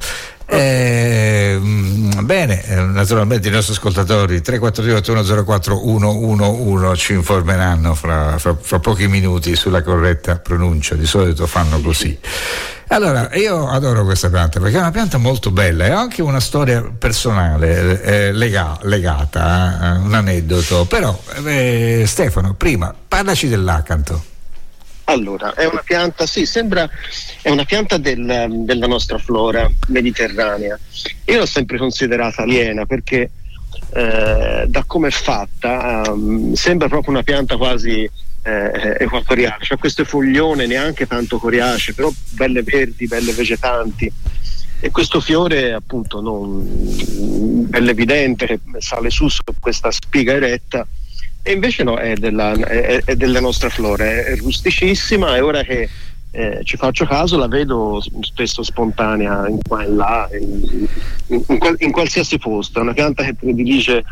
Eh, bene, naturalmente i nostri ascoltatori tre quattro due otto uno zero quattro uno uno uno ci informeranno fra, fra, fra pochi minuti sulla corretta pronuncia. Di solito fanno così. Allora, io adoro questa pianta perché è una pianta molto bella e ha anche una storia personale eh, lega, legata, eh, un aneddoto. Però eh, Stefano, prima parlaci dell'acanto. Allora, è una pianta, sì, sembra, è una pianta del, della nostra flora mediterranea. Io l'ho sempre considerata aliena perché eh, da come è fatta um, sembra proprio una pianta quasi eh, equatoriale, cioè questo foglione neanche tanto coriacee, però belle verdi, belle vegetanti, e questo fiore appunto non bello evidente che sale su su questa spiga eretta. E invece no, è della, è, è della nostra flora, è rusticissima, e ora che eh, ci faccio caso la vedo spesso spontanea in qua e là, in, in, in, in qualsiasi posto. È una pianta che predilige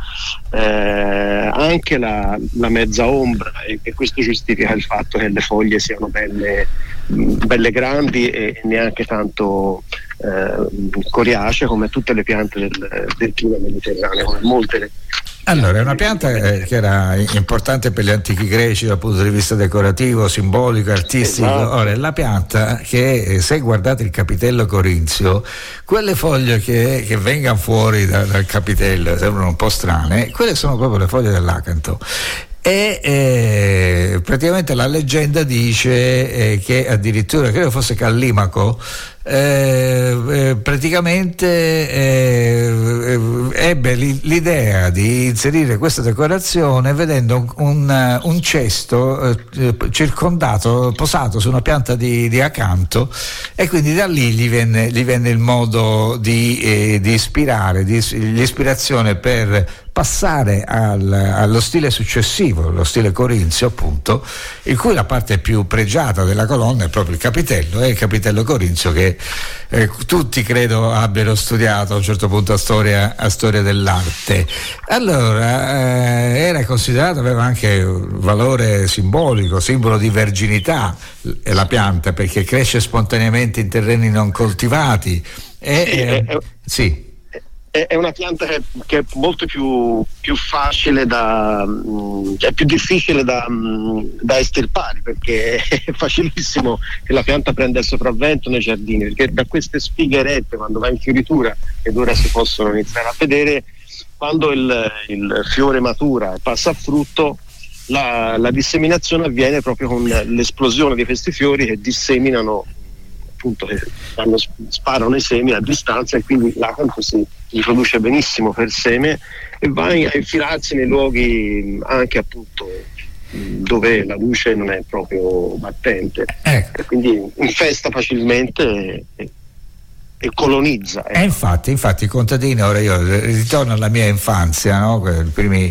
eh, anche la, la mezza ombra, e, e questo giustifica il fatto che le foglie siano belle, belle grandi e neanche tanto eh, coriacee come tutte le piante del, del clima mediterraneo, come molte le Allora, è una pianta eh, che era importante per gli antichi greci dal punto di vista decorativo, simbolico, artistico. Esatto. Ora, è la pianta che, se guardate il capitello corinzio, quelle foglie che, che vengano fuori da, dal capitello sembrano un po' strane, quelle sono proprio le foglie dell'acanto. E eh, praticamente la leggenda dice eh, che addirittura, credo fosse Callimaco, eh, eh, praticamente eh, ebbe l'idea di inserire questa decorazione vedendo un, un, un cesto eh, circondato, posato su una pianta di, di acanto, e quindi da lì gli venne, gli venne il modo di, eh, di ispirare, di, l'ispirazione per passare al, allo stile successivo, lo stile corinzio appunto, in cui la parte più pregiata della colonna è proprio il capitello, è il capitello corinzio che eh, tutti credo abbiano studiato a un certo punto a storia, a storia dell'arte. Allora eh, era considerato, aveva anche un valore simbolico, simbolo di verginità eh, la pianta, perché cresce spontaneamente in terreni non coltivati e, sì, eh, è, sì. È una pianta che, che è molto più, più facile da, è più difficile da, da estirpare, perché è facilissimo che la pianta prenda il sopravvento nei giardini, perché da queste spighe erette, quando va in fioritura, ed ora si possono iniziare a vedere, quando il, il fiore matura e passa a frutto, la, la disseminazione avviene proprio con l'esplosione di questi fiori che disseminano, appunto, che fanno, sparano i semi a distanza, e quindi l'acanto si riproduce benissimo per seme e va a infilarsi nei luoghi anche appunto dove la luce non è proprio battente, ecco. E quindi infesta facilmente e, e colonizza. E infatti, infatti i contadini, ora io ritorno alla mia infanzia, no? I primi,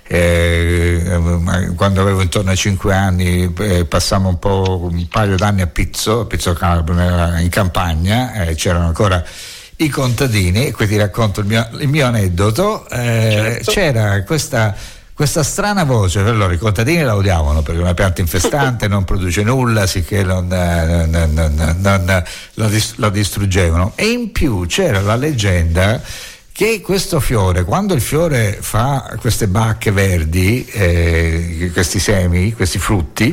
eh, quando avevo intorno ai cinque anni, eh, passammo un po' un paio d'anni a Pizzo, a Pizzo Calabro, in campagna, eh, c'erano ancora i contadini, e qui ti racconto il mio, il mio aneddoto, eh, certo. C'era questa Questa strana voce, allora i contadini la odiavano perché è una pianta infestante, non produce nulla, sicché non, non, non, non la, dis- la distruggevano. E in più c'era la leggenda che questo fiore, quando il fiore fa queste bacche verdi, eh, questi semi, questi frutti,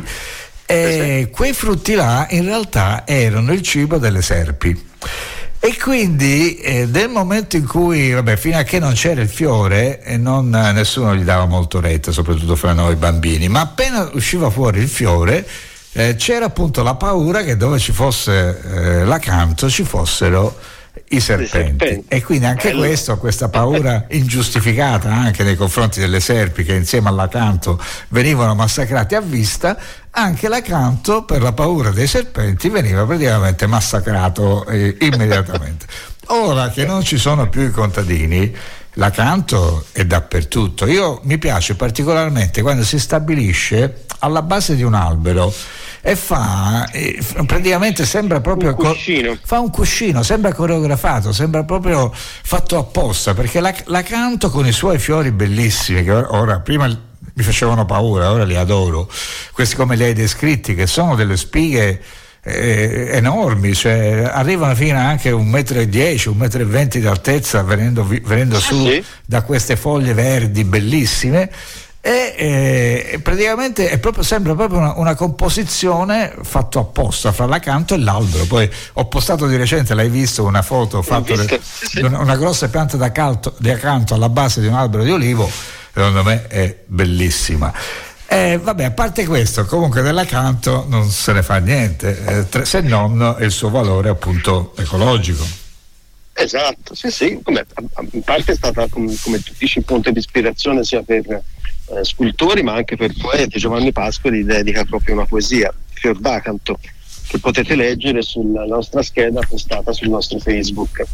eh, quei frutti là in realtà erano il cibo delle serpi. E quindi eh, nel momento in cui, vabbè, fino a che non c'era il fiore, eh, non, nessuno gli dava molto retta, soprattutto fra noi bambini, ma appena usciva fuori il fiore, eh, c'era appunto la paura che dove ci fosse eh, l'acanto ci fossero i serpenti. serpenti. E quindi anche Bello. questo, questa paura ingiustificata anche nei confronti delle serpi che insieme all'acanto venivano massacrate a vista, anche l'acanto per la paura dei serpenti veniva praticamente massacrato eh, immediatamente. Ora che non ci sono più i contadini, l'acanto è dappertutto. Io mi piace particolarmente quando si stabilisce alla base di un albero e fa eh, praticamente sembra proprio un cuscino. Co- fa un cuscino, sembra coreografato, sembra proprio fatto apposta, perché la, l'acanto con i suoi fiori bellissimi che ora, ora prima mi facevano paura, ora li adoro, questi come li hai descritti, che sono delle spighe eh, enormi, cioè arrivano fino a anche un metro e dieci, un metro e venti di altezza, venendo, venendo su sì. da queste foglie verdi bellissime. E eh, praticamente è proprio, sembra proprio una, una composizione fatto apposta fra l'acanto e l'albero. Poi ho postato di recente, l'hai visto, una foto fatta di una, una grossa pianta d'accanto, di accanto alla base di un albero di olivo, secondo me è bellissima. Eh, vabbè, a parte questo, comunque dell'acanto non se ne fa niente, eh, tre, se non il suo valore appunto ecologico. Esatto, sì sì, come, in parte è stata, come, come tu dici, un punto di ispirazione sia per eh, scultori ma anche per poeti. Giovanni Pascoli dedica proprio una poesia, Fior d'Acanto, che potete leggere sulla nostra scheda postata sul nostro Facebook.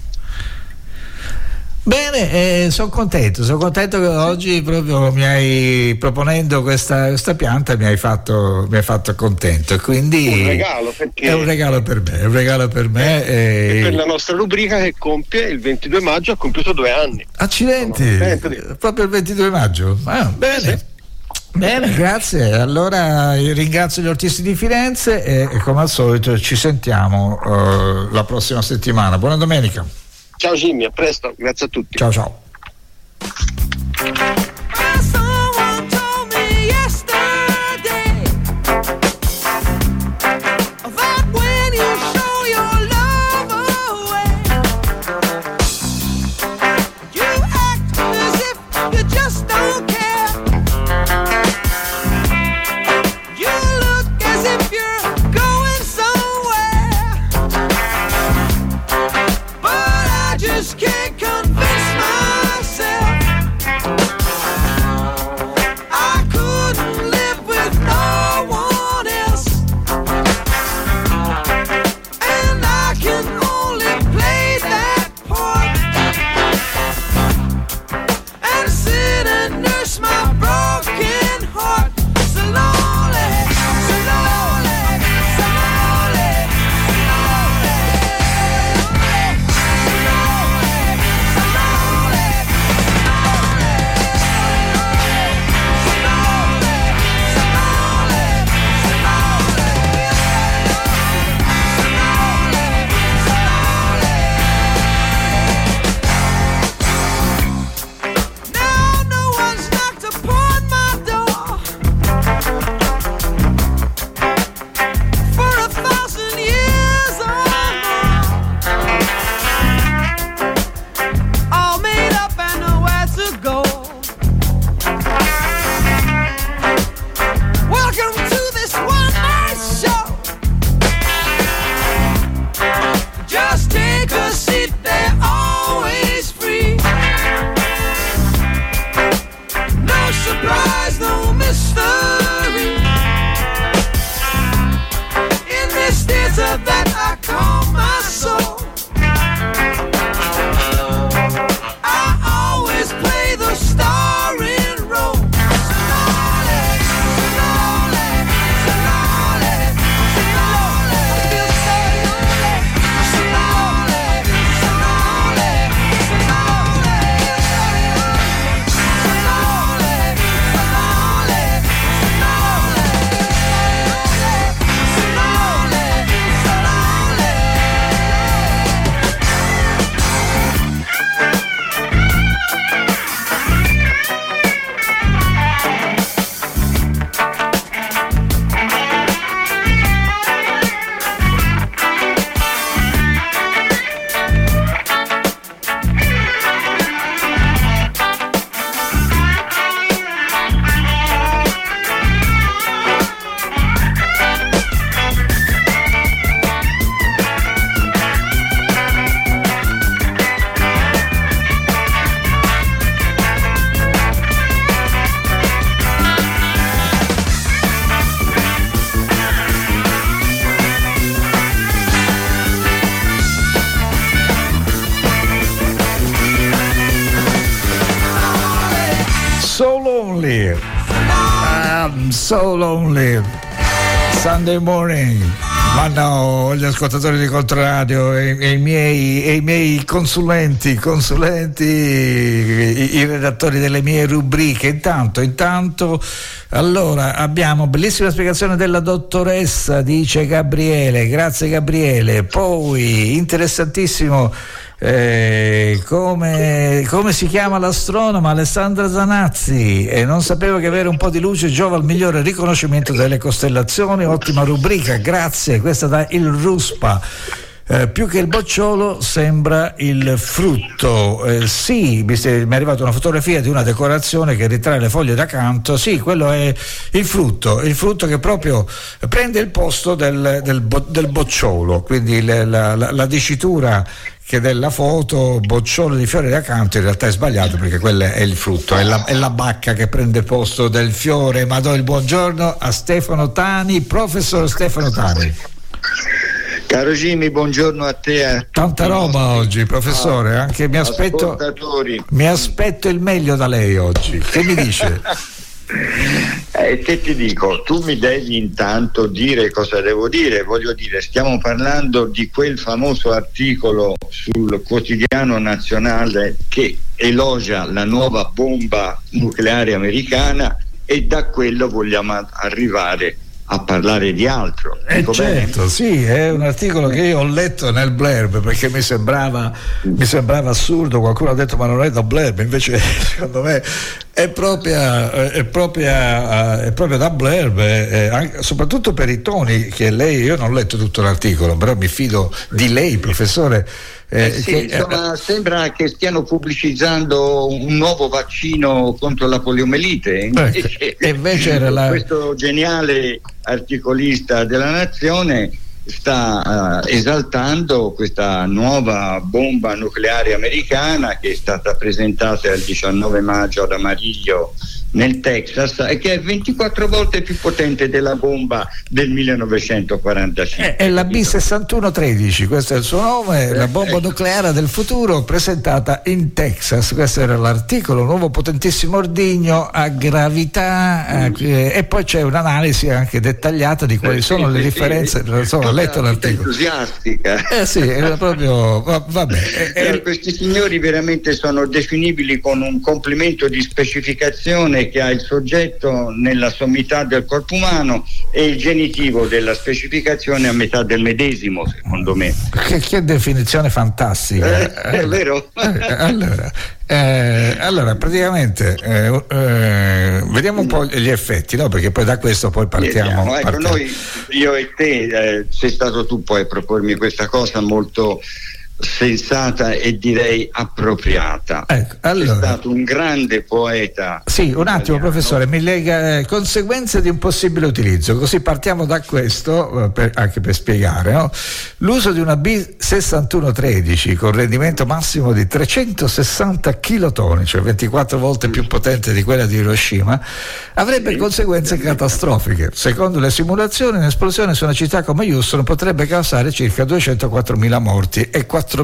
Bene, eh, sono contento, sono contento che oggi proprio mi hai, proponendo questa, questa pianta, mi hai fatto, mi hai fatto contento, e quindi un regalo, perché è un regalo per me, è un regalo per me e, e per la nostra rubrica che compie il ventidue maggio, ha compiuto due anni. Accidenti, proprio il ventidue maggio. Ah, bene. Sì. Bene, grazie. Allora ringrazio gli artisti di Firenze e, e come al solito ci sentiamo uh, la prossima settimana. Buona domenica. Ciao Jimmy, a presto, grazie a tutti. Ciao ciao. Just can't convince myself surprise, no mystery. In this theater that I call my soul, I always play the starring role. Sonale, sonale, sonale, sonale. I feel so lonely. Sonale, sonale, sonale, sonale, sonale, So lonely. I'm so lonely. Sunday morning. Ma no, gli ascoltatori di Controradio e, e, i miei, e i miei consulenti, consulenti, i, i redattori delle mie rubriche. Intanto, intanto, allora abbiamo bellissima spiegazione della dottoressa, dice Gabriele, grazie Gabriele. Poi interessantissimo. Eh, come, come si chiama l'astronoma Alessandra Zanazzi, e non sapevo che avere un po' di luce giova al migliore riconoscimento delle costellazioni. Ottima rubrica, grazie. Questa da Il Ruspa. Eh, più che il bocciolo sembra il frutto. Eh, sì, mi è arrivata una fotografia di una decorazione che ritrae le foglie d'accanto. Sì, quello è il frutto, il frutto che proprio prende il posto del, del, del bocciolo, quindi la, la, la, la dicitura che della foto bocciolo di fiore d'accanto in realtà è sbagliato, perché quello è il frutto, è la, è la bacca che prende il posto del fiore. Ma do il buongiorno a Stefano Tani, professor Stefano Tani. Caro Jimmy, buongiorno a te. A Tanta roba oggi, professore, anche mi aspetto, mi aspetto il meglio da lei oggi. Che mi dice? Eh, che ti dico, tu mi devi intanto dire cosa devo dire. Voglio dire, stiamo parlando di quel famoso articolo sul Quotidiano Nazionale che elogia la nuova bomba nucleare americana, e da quello vogliamo arrivare a parlare di altro. Eh certo, bene? Sì, è un articolo che io ho letto nel blurb, perché mi sembrava mi sembrava assurdo. Qualcuno ha detto ma non è da blurb, invece secondo me è propria è propria è proprio da blurb, è anche, soprattutto per i toni che lei, io non ho letto tutto l'articolo, però mi fido di lei, professore. Eh, eh, sì, che, insomma, eh, sembra che stiano pubblicizzando un nuovo vaccino contro la poliomelite. Invece, eh, invece era la... questo geniale articolista della Nazione sta uh, esaltando questa nuova bomba nucleare americana che è stata presentata il diciannove maggio ad Amarillo nel Texas, e che è ventiquattro volte più potente della bomba del millenovecentoquarantacinque. È la B sessantuno tredici, questo è il suo nome, la bomba nucleare del futuro presentata in Texas. Questo era l'articolo, nuovo potentissimo ordigno a gravità, eh, e poi c'è un'analisi anche dettagliata di quali sono sì, le sì, differenze. Sì. Non so, ho letto l'articolo. Entusiastica. Eh sì, era proprio va, vabbè. Eh, eh, questi signori veramente sono definibili con un complemento di specificazione che ha il soggetto nella sommità del corpo umano e il genitivo della specificazione a metà del medesimo, secondo me. Che, che definizione fantastica. Eh, è vero? Eh, allora, eh, allora, praticamente eh, eh, vediamo un po' gli effetti, no? Perché poi da questo poi partiamo. Ecco, partiamo. Noi, io e te, eh, sei stato tu poi a propormi questa cosa molto sensata e direi appropriata. Ecco, allora, è stato un grande poeta. Sì, un attimo italiano. professore, mi lega eh, conseguenze di un possibile utilizzo, così partiamo da questo eh, per, anche per spiegare, no? L'uso di una B sessantuno tredici con rendimento massimo di trecentosessanta chilotoni, cioè ventiquattro volte più potente di quella di Hiroshima, avrebbe Sì. conseguenze catastrofiche. Secondo le simulazioni, un'esplosione su una città come Houston potrebbe causare circa duecentoquattromila morti e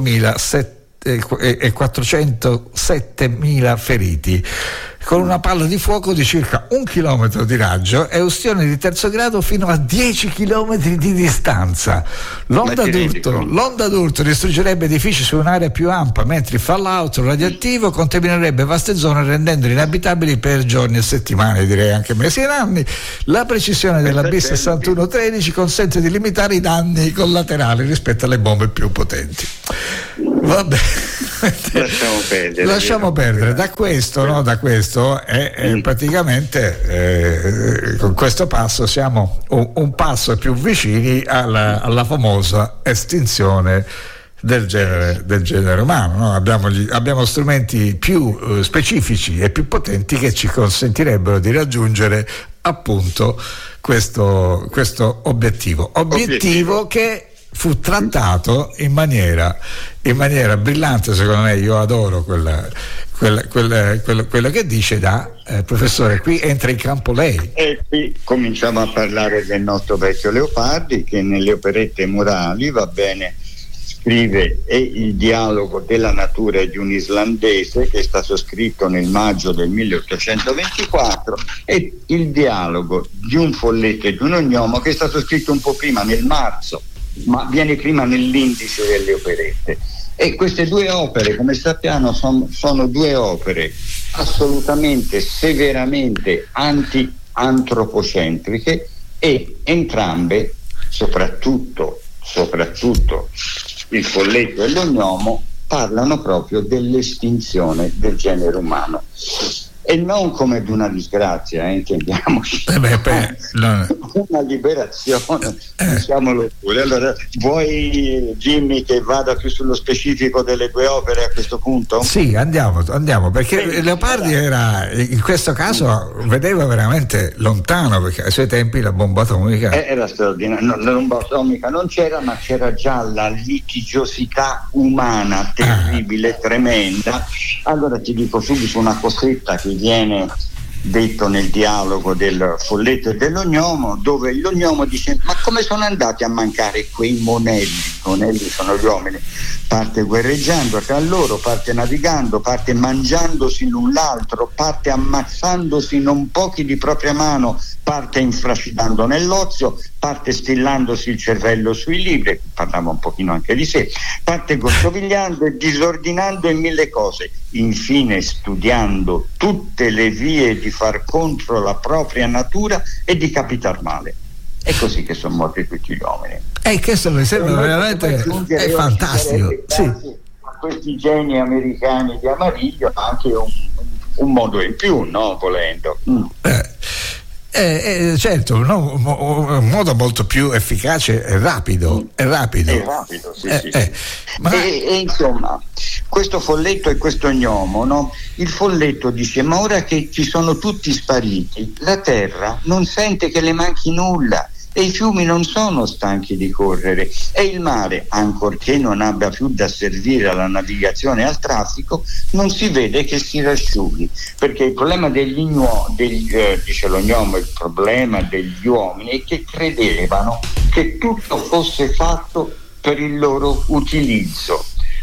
e quattrocentosettemila feriti, con una palla di fuoco di circa un chilometro di raggio e ustioni di terzo grado fino a dieci chilometri di distanza. L'onda d'urto, l'onda d'urto distruggerebbe edifici su un'area più ampia, mentre il fallout radioattivo contaminerebbe vaste zone, rendendole inabitabili per giorni e settimane, direi anche mesi e anni. La precisione della B sessantuno tredici consente di limitare i danni collaterali rispetto alle bombe più potenti. Vabbè, lasciamo perdere. Lasciamo perdere. Da questo, no, da questo è, è praticamente eh, con questo passo siamo un, un passo più vicini alla, alla famosa estinzione del genere, del genere umano, no? Abbiamo, gli, abbiamo strumenti più eh, specifici e più potenti che ci consentirebbero di raggiungere appunto questo, questo obiettivo. Obiettivo, obiettivo. che fu trattato in maniera, in maniera brillante, secondo me. Io adoro quella, quella, quella, quello, quello che dice da eh, professore, qui entra in campo lei. E qui cominciamo a parlare del nostro vecchio Leopardi, che nelle operette morali, va bene, scrive E il dialogo della natura di un islandese, che è stato scritto nel maggio del milleottocentoventiquattro, e il dialogo di un folletto e di un ognomo, che è stato scritto un po' prima, nel marzo, ma viene prima nell'indice delle operette. E queste due opere, come sappiamo, son, sono due opere assolutamente, severamente anti-antropocentriche, e entrambe, soprattutto, soprattutto il folletto e l'ognomo, parlano proprio dell'estinzione del genere umano. E non come di una disgrazia, eh, intendiamoci, eh beh, beh, no. una liberazione, diciamolo pure. Allora, vuoi, Jimmy, che vada più sullo specifico delle due opere a questo punto? Sì, andiamo, andiamo, perché eh, Leopardi era, in questo caso, vedeva veramente lontano, perché ai suoi tempi la bomba atomica eh, era straordinaria. No, la bomba atomica non c'era, ma c'era già la litigiosità umana terribile, ah. tremenda. Allora ti dico subito una cosetta che viene detto nel dialogo del folletto e dell'ognomo, dove l'ognomo dice: ma come sono andati a mancare quei monelli? Monelli sono gli uomini. Parte guerreggiando tra loro, parte navigando, parte mangiandosi l'un l'altro, parte ammazzandosi non pochi di propria mano, parte infracidando nell'ozio, parte stillandosi il cervello sui libri, parlava un pochino anche di sé, parte gossovigliando e disordinando in mille cose, infine studiando tutte le vie di far contro la propria natura e di capitar male. È così che sono morti tutti gli uomini. E questo mi sembra veramente è fantastico. Sì. A questi geni americani di Amarillo anche un, un modo in più, no? Volendo. Mm. Eh. Eh, eh, certo, no, un modo molto più efficace e rapido, è rapido. È rapido, sì, eh, sì, eh, sì. Ma... E, e insomma, questo folletto e questo gnomo, no? Il folletto dice: ma ora che ci sono tutti spariti, la terra non sente che le manchi nulla, e i fiumi non sono stanchi di correre, e il mare, ancorché non abbia più da servire alla navigazione e al traffico, non si vede che si rasciughi, perché il problema degli gno, degli, eh, dice lo gnomo, il problema degli uomini è che credevano che tutto fosse fatto per il loro utilizzo.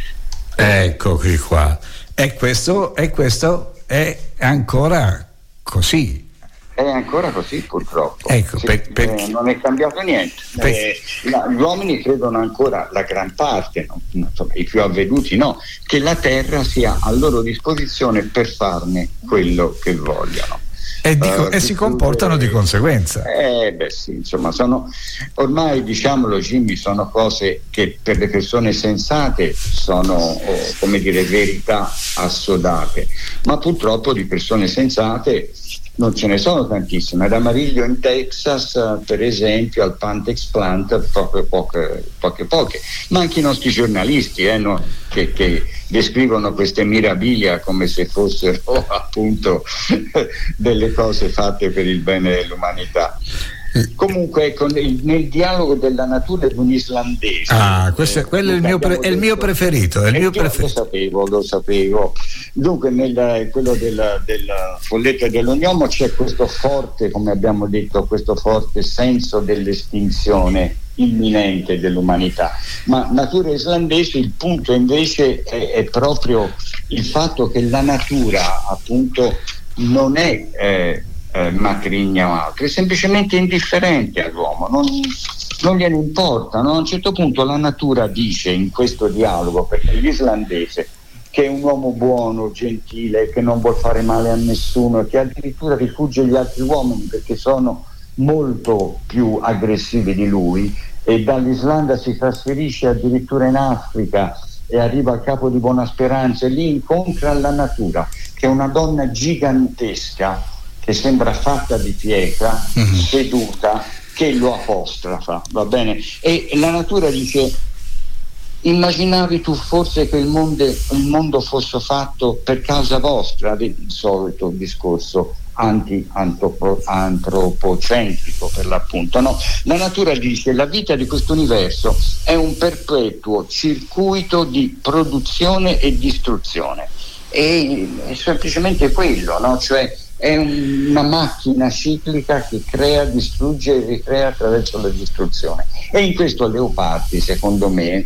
Ecco qui qua. E questo, e questo è ancora così. È ancora così, purtroppo. Ecco, sì, per, per... eh, non è cambiato niente. Per... Eh, la, gli uomini credono ancora, la gran parte, no, insomma, i più avveduti no, che la terra sia a loro disposizione per farne quello che vogliono. E, di, uh, e si comportano di conseguenza. Eh beh sì, insomma, sono ormai, diciamolo Jimmy, sono cose che per le persone sensate sono eh, come dire verità assodate, ma purtroppo di persone sensate non ce ne sono tantissime. Ad Amarillo in Texas, per esempio, al Pantex Plant, proprio poche, poche, poche. Ma anche i nostri giornalisti eh, no, che, che descrivono queste mirabilia come se fossero appunto delle cose fatte per il bene dell'umanità. Comunque, ecco, nel, nel dialogo della natura di un islandese. Ah, questo è, quello è, il mio, pre, è il mio preferito. È il mio preferito. Lo sapevo, lo sapevo. Dunque, nel quello della, della Folletta dell'Ognomo c'è questo forte, come abbiamo detto, questo forte senso dell'estinzione imminente dell'umanità. Ma natura islandese, il punto invece è, è proprio il fatto che la natura, appunto, non è eh, Eh, matrigna o altro, è semplicemente indifferente all'uomo, non, non gliene importa, no? A un certo punto la natura dice in questo dialogo, perché l'islandese, che è un uomo buono, gentile, che non vuol fare male a nessuno, che addirittura rifugge gli altri uomini perché sono molto più aggressivi di lui, e dall'Islanda si trasferisce addirittura in Africa e arriva al Capo di Buona Speranza e lì incontra la natura, che è una donna gigantesca che sembra fatta di pietra, mm-hmm. seduta, che lo apostrofa, va bene? E la natura dice: immaginavi tu forse che il mondo, il mondo fosse fatto per causa vostra? Il solito discorso anti-antropocentrico, per l'appunto, no? La natura dice: la vita di questo universo è un perpetuo circuito di produzione e distruzione, e è semplicemente quello, no? Cioè è una macchina ciclica che crea, distrugge e ricrea attraverso la distruzione. E in questo Leopardi, secondo me,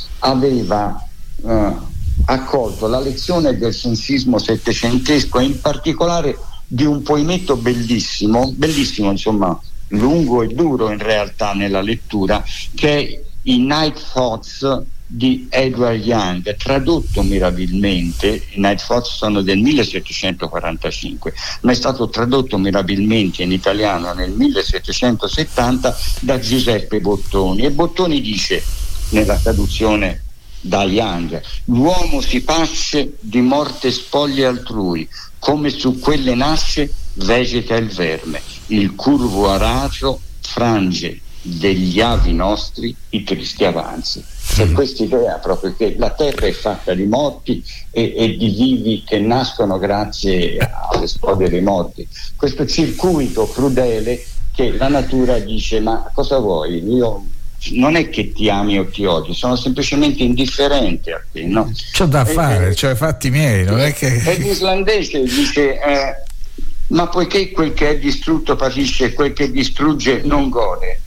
aveva eh, accolto la lezione del sensismo settecentesco, e in particolare di un poemetto bellissimo, bellissimo insomma, lungo e duro in realtà nella lettura, che è i Night Thoughts di Edward Young, tradotto mirabilmente. I Night Thoughts sono del millesettecentoquarantacinque, ma è stato tradotto mirabilmente in italiano nel millesettecentosettanta da Giuseppe Bottoni, e Bottoni dice nella traduzione da Young: l'uomo si pasce di morte spoglie altrui, come su quelle nasce vegeta il verme, il curvo aratro frange degli avi nostri i tristi avanzi. C'è mm. questa idea proprio che la terra è fatta di morti e, e di vivi che nascono grazie alle spoglie dei morti, questo circuito crudele che la natura dice: ma cosa vuoi? Io non è che ti ami o ti odi, sono semplicemente indifferente a te, no? C'ho da e, fare, e, cioè fatti miei, non è che... E l'islandese dice eh, ma poiché quel che è distrutto patisce, quel che distrugge non gode,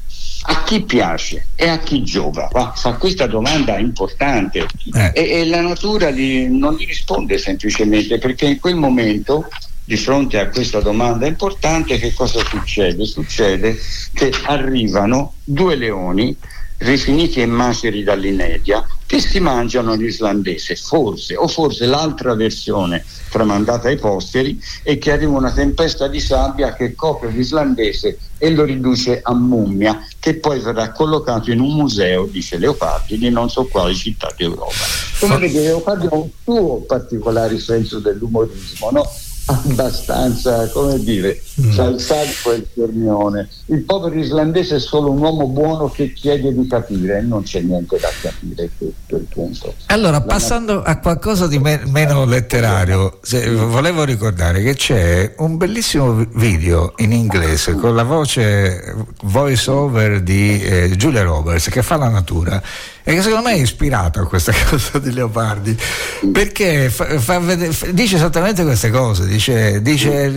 a chi piace e a chi giova? Fa questa domanda importante eh. e, e la natura gli, non gli risponde semplicemente, perché in quel momento, di fronte a questa domanda importante, che cosa succede? Succede che arrivano due leoni rifiniti e maceri dall'inedia che si mangiano l'islandese, forse, o forse l'altra versione tramandata ai posteri è che arriva una tempesta di sabbia che copre l'islandese e lo riduce a mummia, che poi verrà collocato in un museo, dice Leopardi, di non so quale città d'Europa. Come vedi, Leopardi ha un suo particolare senso dell'umorismo, no? Abbastanza, come dire, mm. c'ha il sacco e il fermione. Il povero islandese è solo un uomo buono che chiede di capire, e non c'è niente da capire, questo è il punto. Allora, La passando mat- a qualcosa di me- meno letterario, se, volevo ricordare che c'è un bellissimo video in inglese con la voce voice over di eh, Julia Roberts, che fa la natura, e che secondo me è ispirato a questa cosa di Leopardi, perché fa, fa vedere, dice esattamente queste cose, dice, dice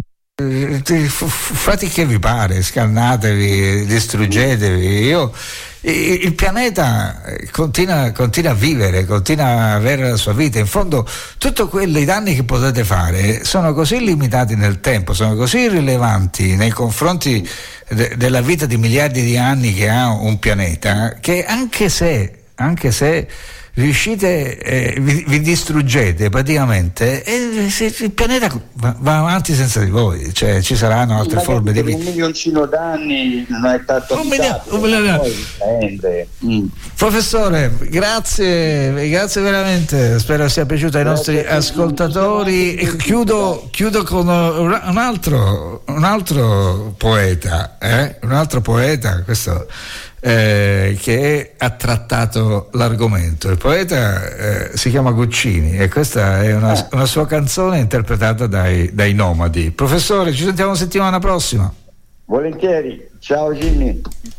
fate che vi pare, scannatevi, distruggetevi, io il pianeta continua, continua a vivere, continua a avere la sua vita. In fondo tutti quelli danni che potete fare sono così limitati nel tempo, sono così irrilevanti nei confronti de- della vita di miliardi di anni che ha un pianeta, che anche se anche se riuscite, eh, vi, vi distruggete praticamente, e se il pianeta va, va avanti senza di voi, cioè ci saranno altre magari forme di per vita. un milioncino d'anni non è tanto Un milio- un milio- mm. Professore, grazie, grazie veramente, spero sia piaciuto ai nostri Grazie. ascoltatori. E chiudo, chiudo con un un altro, un altro poeta, eh? un altro poeta, questo eh, che ha trattato l'argomento. Il poeta eh, si chiama Guccini e questa è una, Ah. una sua canzone interpretata dai, dai Nomadi. Professore, ci sentiamo settimana prossima. Volentieri, ciao Jimmy.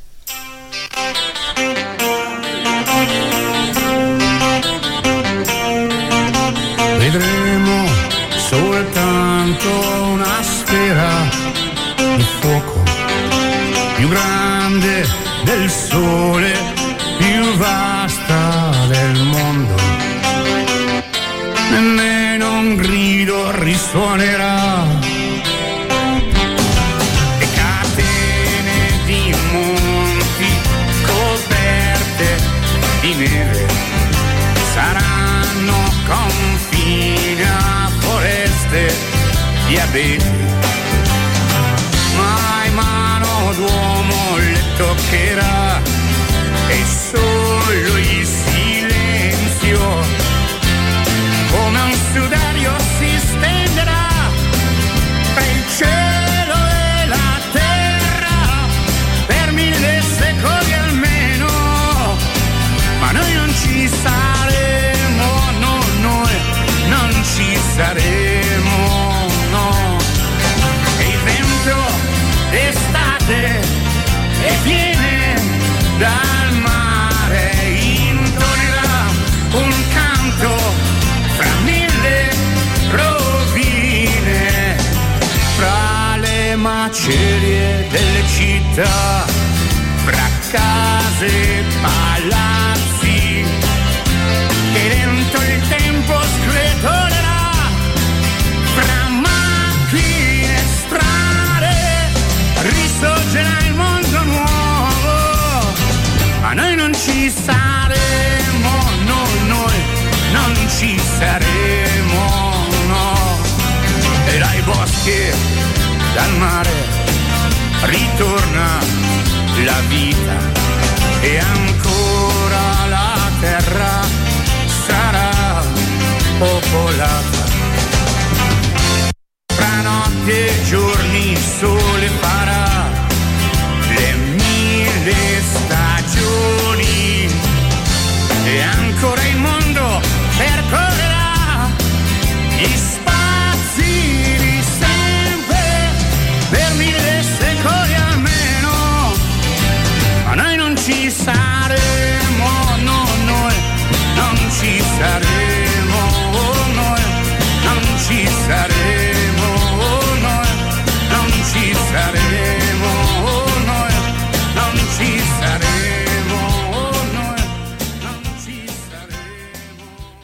Vedremo soltanto una sfera di fuoco più grande del sole, più vasta del mondo. Nemmeno un grido risuonerà. E catene di monti coperte di neve saranno confine a foreste di abeti. Mai mano d'uomo le toccherà e solo il silenzio come un sudario si stenderà tra il cielo e la terra per mille secoli almeno, ma noi non ci saremo, no, noi non ci saremo, no. E il vento d'estate e viene dal mare, intonerà un canto fra mille rovine, fra le macerie delle città, fra case e palazzi, che lento il tempo scretorerà, fra macchine strane risorgerà il mondo nuovo, ma noi non ci saremo, no, noi non ci saremo, no. E dai boschi, dal mare ritorna la vita e ancora la terra sarà popolata. Fra notte e giorni il sole farà le mille stagioni e ancora il mondo percorrerà gli spazi di sempre per mille secoli almeno, ma noi non ci saremo, no, noi non ci saremo, noi non ci saremo, noi non ci saremo, noi non ci saremo, noi non ci saremo.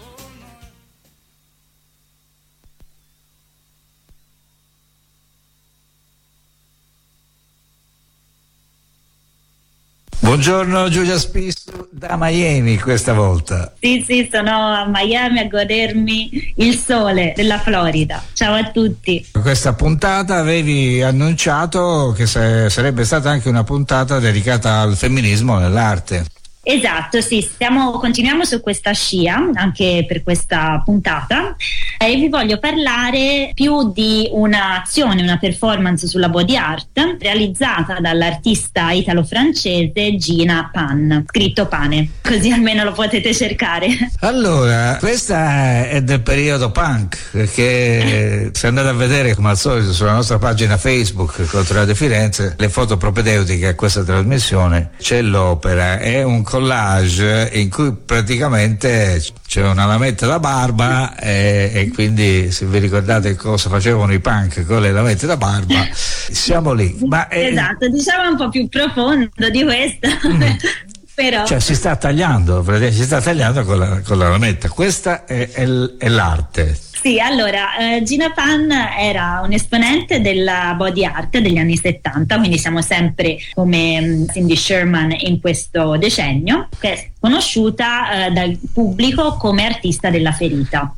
Buongiorno Giulia Spissu da Miami questa volta. Sì, sì, sono a Miami a godermi il sole della Florida. Ciao a tutti. Questa puntata avevi annunciato che se- sarebbe stata anche una puntata dedicata al femminismo nell'arte. Esatto, sì, stiamo, continuiamo su questa scia anche per questa puntata e vi voglio parlare più di un'azione, una performance sulla body art realizzata dall'artista italo-francese Gina Pan, scritto Pane, così almeno lo potete cercare. Allora, questa è del periodo punk, perché se andate a vedere come al solito sulla nostra pagina Facebook Culturale di Firenze le foto propedeutiche a questa trasmissione c'è l'opera, è un collage in cui praticamente c'è una lametta da barba e, e quindi se vi ricordate cosa facevano i punk con le lamette da barba siamo lì. Ma, eh, Esatto, diciamo un po' più profondo di questo. Mm. Però... Cioè si sta tagliando, si sta tagliando con la, con la lametta. Questa è, è, è l'arte. Sì, allora eh, Gina Pan era un esponente della body art degli anni settanta, quindi siamo sempre come um, Cindy Sherman in questo decennio, che è conosciuta eh, dal pubblico come artista della ferita.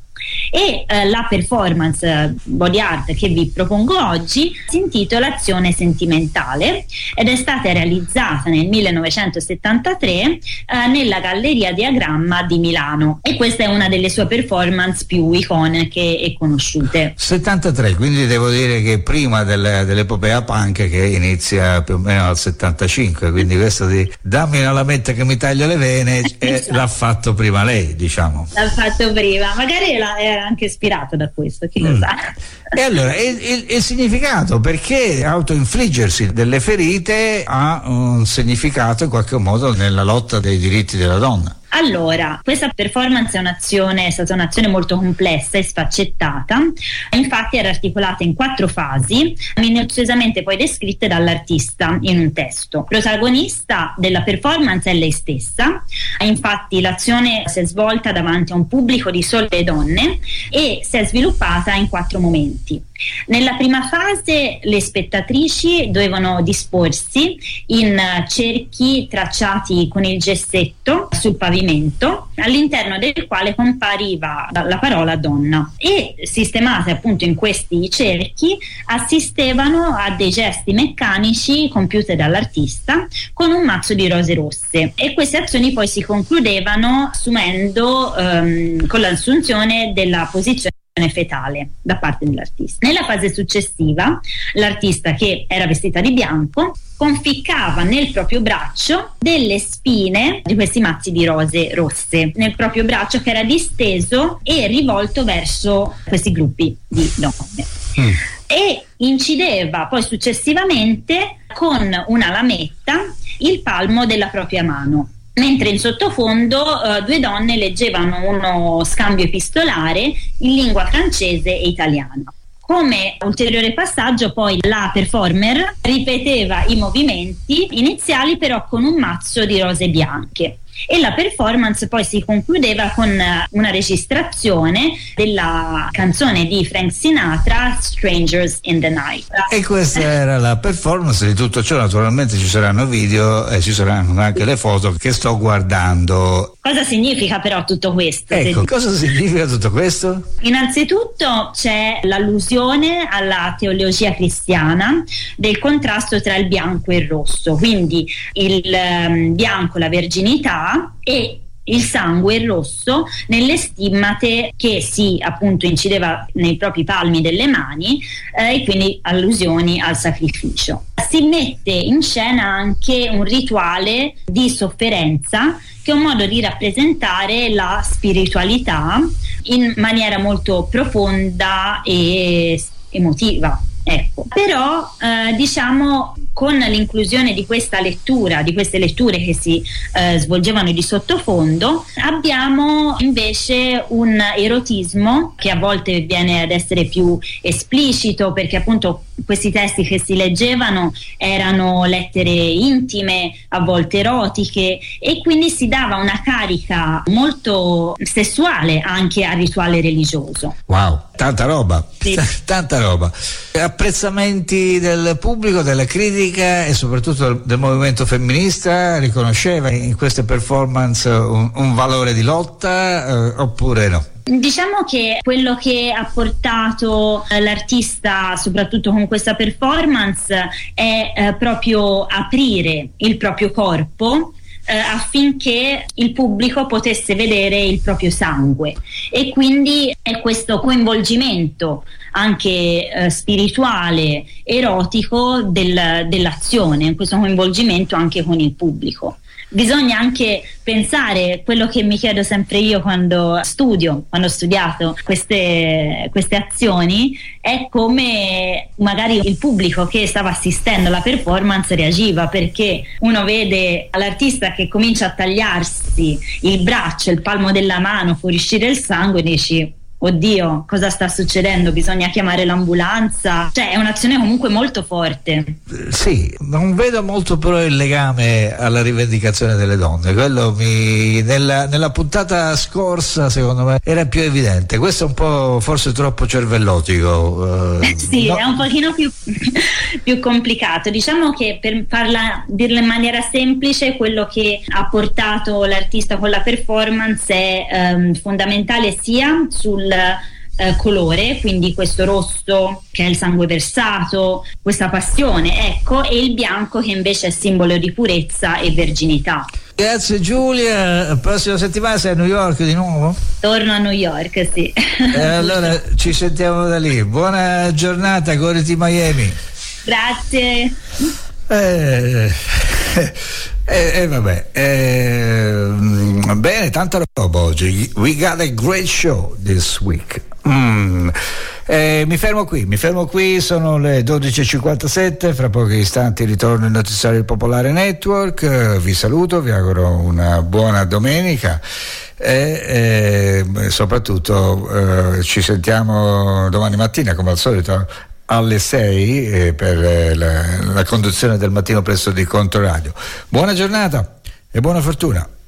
E eh, la performance eh, body art che vi propongo oggi si intitola Azione sentimentale ed è stata realizzata nel millenovecentosettantatré eh, nella Galleria Diagramma di Milano, e questa è una delle sue performance più iconiche e conosciute. settantatré, quindi devo dire che prima del, dell'epopea punk, che inizia più o meno al settantacinque, quindi questo di dammi una lametta che mi taglio le vene eh, l'ha fatto prima lei, diciamo. L'ha fatto prima, magari la era anche ispirato da questo, chi lo mm. sa. E allora il, il, il significato, perché autoinfliggersi delle ferite ha un significato in qualche modo nella lotta dei diritti della donna. Allora, questa performance è un'azione, è stata un'azione molto complessa e sfaccettata, infatti era articolata in quattro fasi, minuziosamente poi descritte dall'artista in un testo. Protagonista della performance è lei stessa, infatti l'azione si è svolta davanti a un pubblico di sole donne e si è sviluppata in quattro momenti. Nella prima fase le spettatrici dovevano disporsi in cerchi tracciati con il gessetto sul pavimento, all'interno del quale compariva la parola donna, e sistemate appunto in questi cerchi assistevano a dei gesti meccanici compiuti dall'artista con un mazzo di rose rosse, e queste azioni poi si concludevano assumendo ehm, con l'assunzione della posizione fetale da parte dell'artista. Nella fase successiva l'artista, che era vestita di bianco, conficcava nel proprio braccio delle spine di questi mazzi di rose rosse nel proprio braccio, che era disteso e rivolto verso questi gruppi di donne. Mm. E incideva poi successivamente con una lametta il palmo della propria mano, mentre in sottofondo eh, due donne leggevano uno scambio epistolare in lingua francese e italiana. Come ulteriore passaggio poi la performer ripeteva i movimenti iniziali, però con un mazzo di rose bianche, e la performance poi si concludeva con una registrazione della canzone di Frank Sinatra, Strangers in the Night. E questa era la performance di tutto ciò. Naturalmente ci saranno video e ci saranno anche le foto che sto guardando. Cosa significa però tutto questo? Ecco, cosa significa tutto questo? Innanzitutto c'è l'allusione alla teologia cristiana del contrasto tra il bianco e il rosso, quindi il um, bianco, la verginità, e il sangue, il rosso, nelle stimmate che si appunto incideva nei propri palmi delle mani, eh, e quindi allusioni al sacrificio. Si mette in scena anche un rituale di sofferenza, che è un modo di rappresentare la spiritualità in maniera molto profonda e emotiva. Ecco. Però eh, diciamo con l'inclusione di questa lettura, di queste letture che si eh, svolgevano di sottofondo, abbiamo invece un erotismo che a volte viene ad essere più esplicito, perché appunto questi testi che si leggevano erano lettere intime, a volte erotiche, e quindi si dava una carica molto sessuale anche al rituale religioso. Wow, tanta roba, sì. tanta roba. Apprezzamenti del pubblico, della critica e soprattutto del, del movimento femminista? Riconosceva in queste performance un, un valore di lotta eh, oppure no? Diciamo che quello che ha portato eh, l'artista, soprattutto con questa performance, è eh, proprio aprire il proprio corpo eh, affinché il pubblico potesse vedere il proprio sangue, e quindi è questo coinvolgimento anche eh, spirituale, erotico del, dell'azione, questo coinvolgimento anche con il pubblico. Bisogna anche pensare, quello che mi chiedo sempre io quando studio, quando ho studiato queste, queste azioni, è come magari il pubblico che stava assistendo alla performance reagiva, perché uno vede l'artista che comincia a tagliarsi il braccio, il palmo della mano, fuoriuscire il sangue, e dici oddio, cosa sta succedendo, bisogna chiamare l'ambulanza, cioè è un'azione comunque molto forte. Sì, non vedo molto però il legame alla rivendicazione delle donne, quello mi, nella, nella puntata scorsa secondo me era più evidente, questo è un po' forse troppo cervellotico. Eh, sì, no. È un pochino più, più complicato, diciamo che per farla, dirla in maniera semplice, quello che ha portato l'artista con la performance è ehm, fondamentale sia sul Eh, colore, quindi questo rosso che è il sangue versato, questa passione, ecco, e il bianco che invece è simbolo di purezza e verginità. Grazie Giulia, prossima settimana sei a New York di nuovo? Torno a New York, sì. E allora ci sentiamo da lì, buona giornata, goditi Miami. Grazie. Eh, eh, eh, vabbè, eh, bene, tanta roba oggi. We got a great show this week. Mm. Eh, mi fermo qui, mi fermo qui, sono le dodici e cinquantasette, fra pochi istanti ritorno il notiziario Popolare Network, eh, vi saluto, vi auguro una buona domenica e eh, soprattutto eh, ci sentiamo domani mattina come al solito alle sei eh, per eh, la, la conduzione del Mattino Presto di Controradio. Buona giornata e buona fortuna.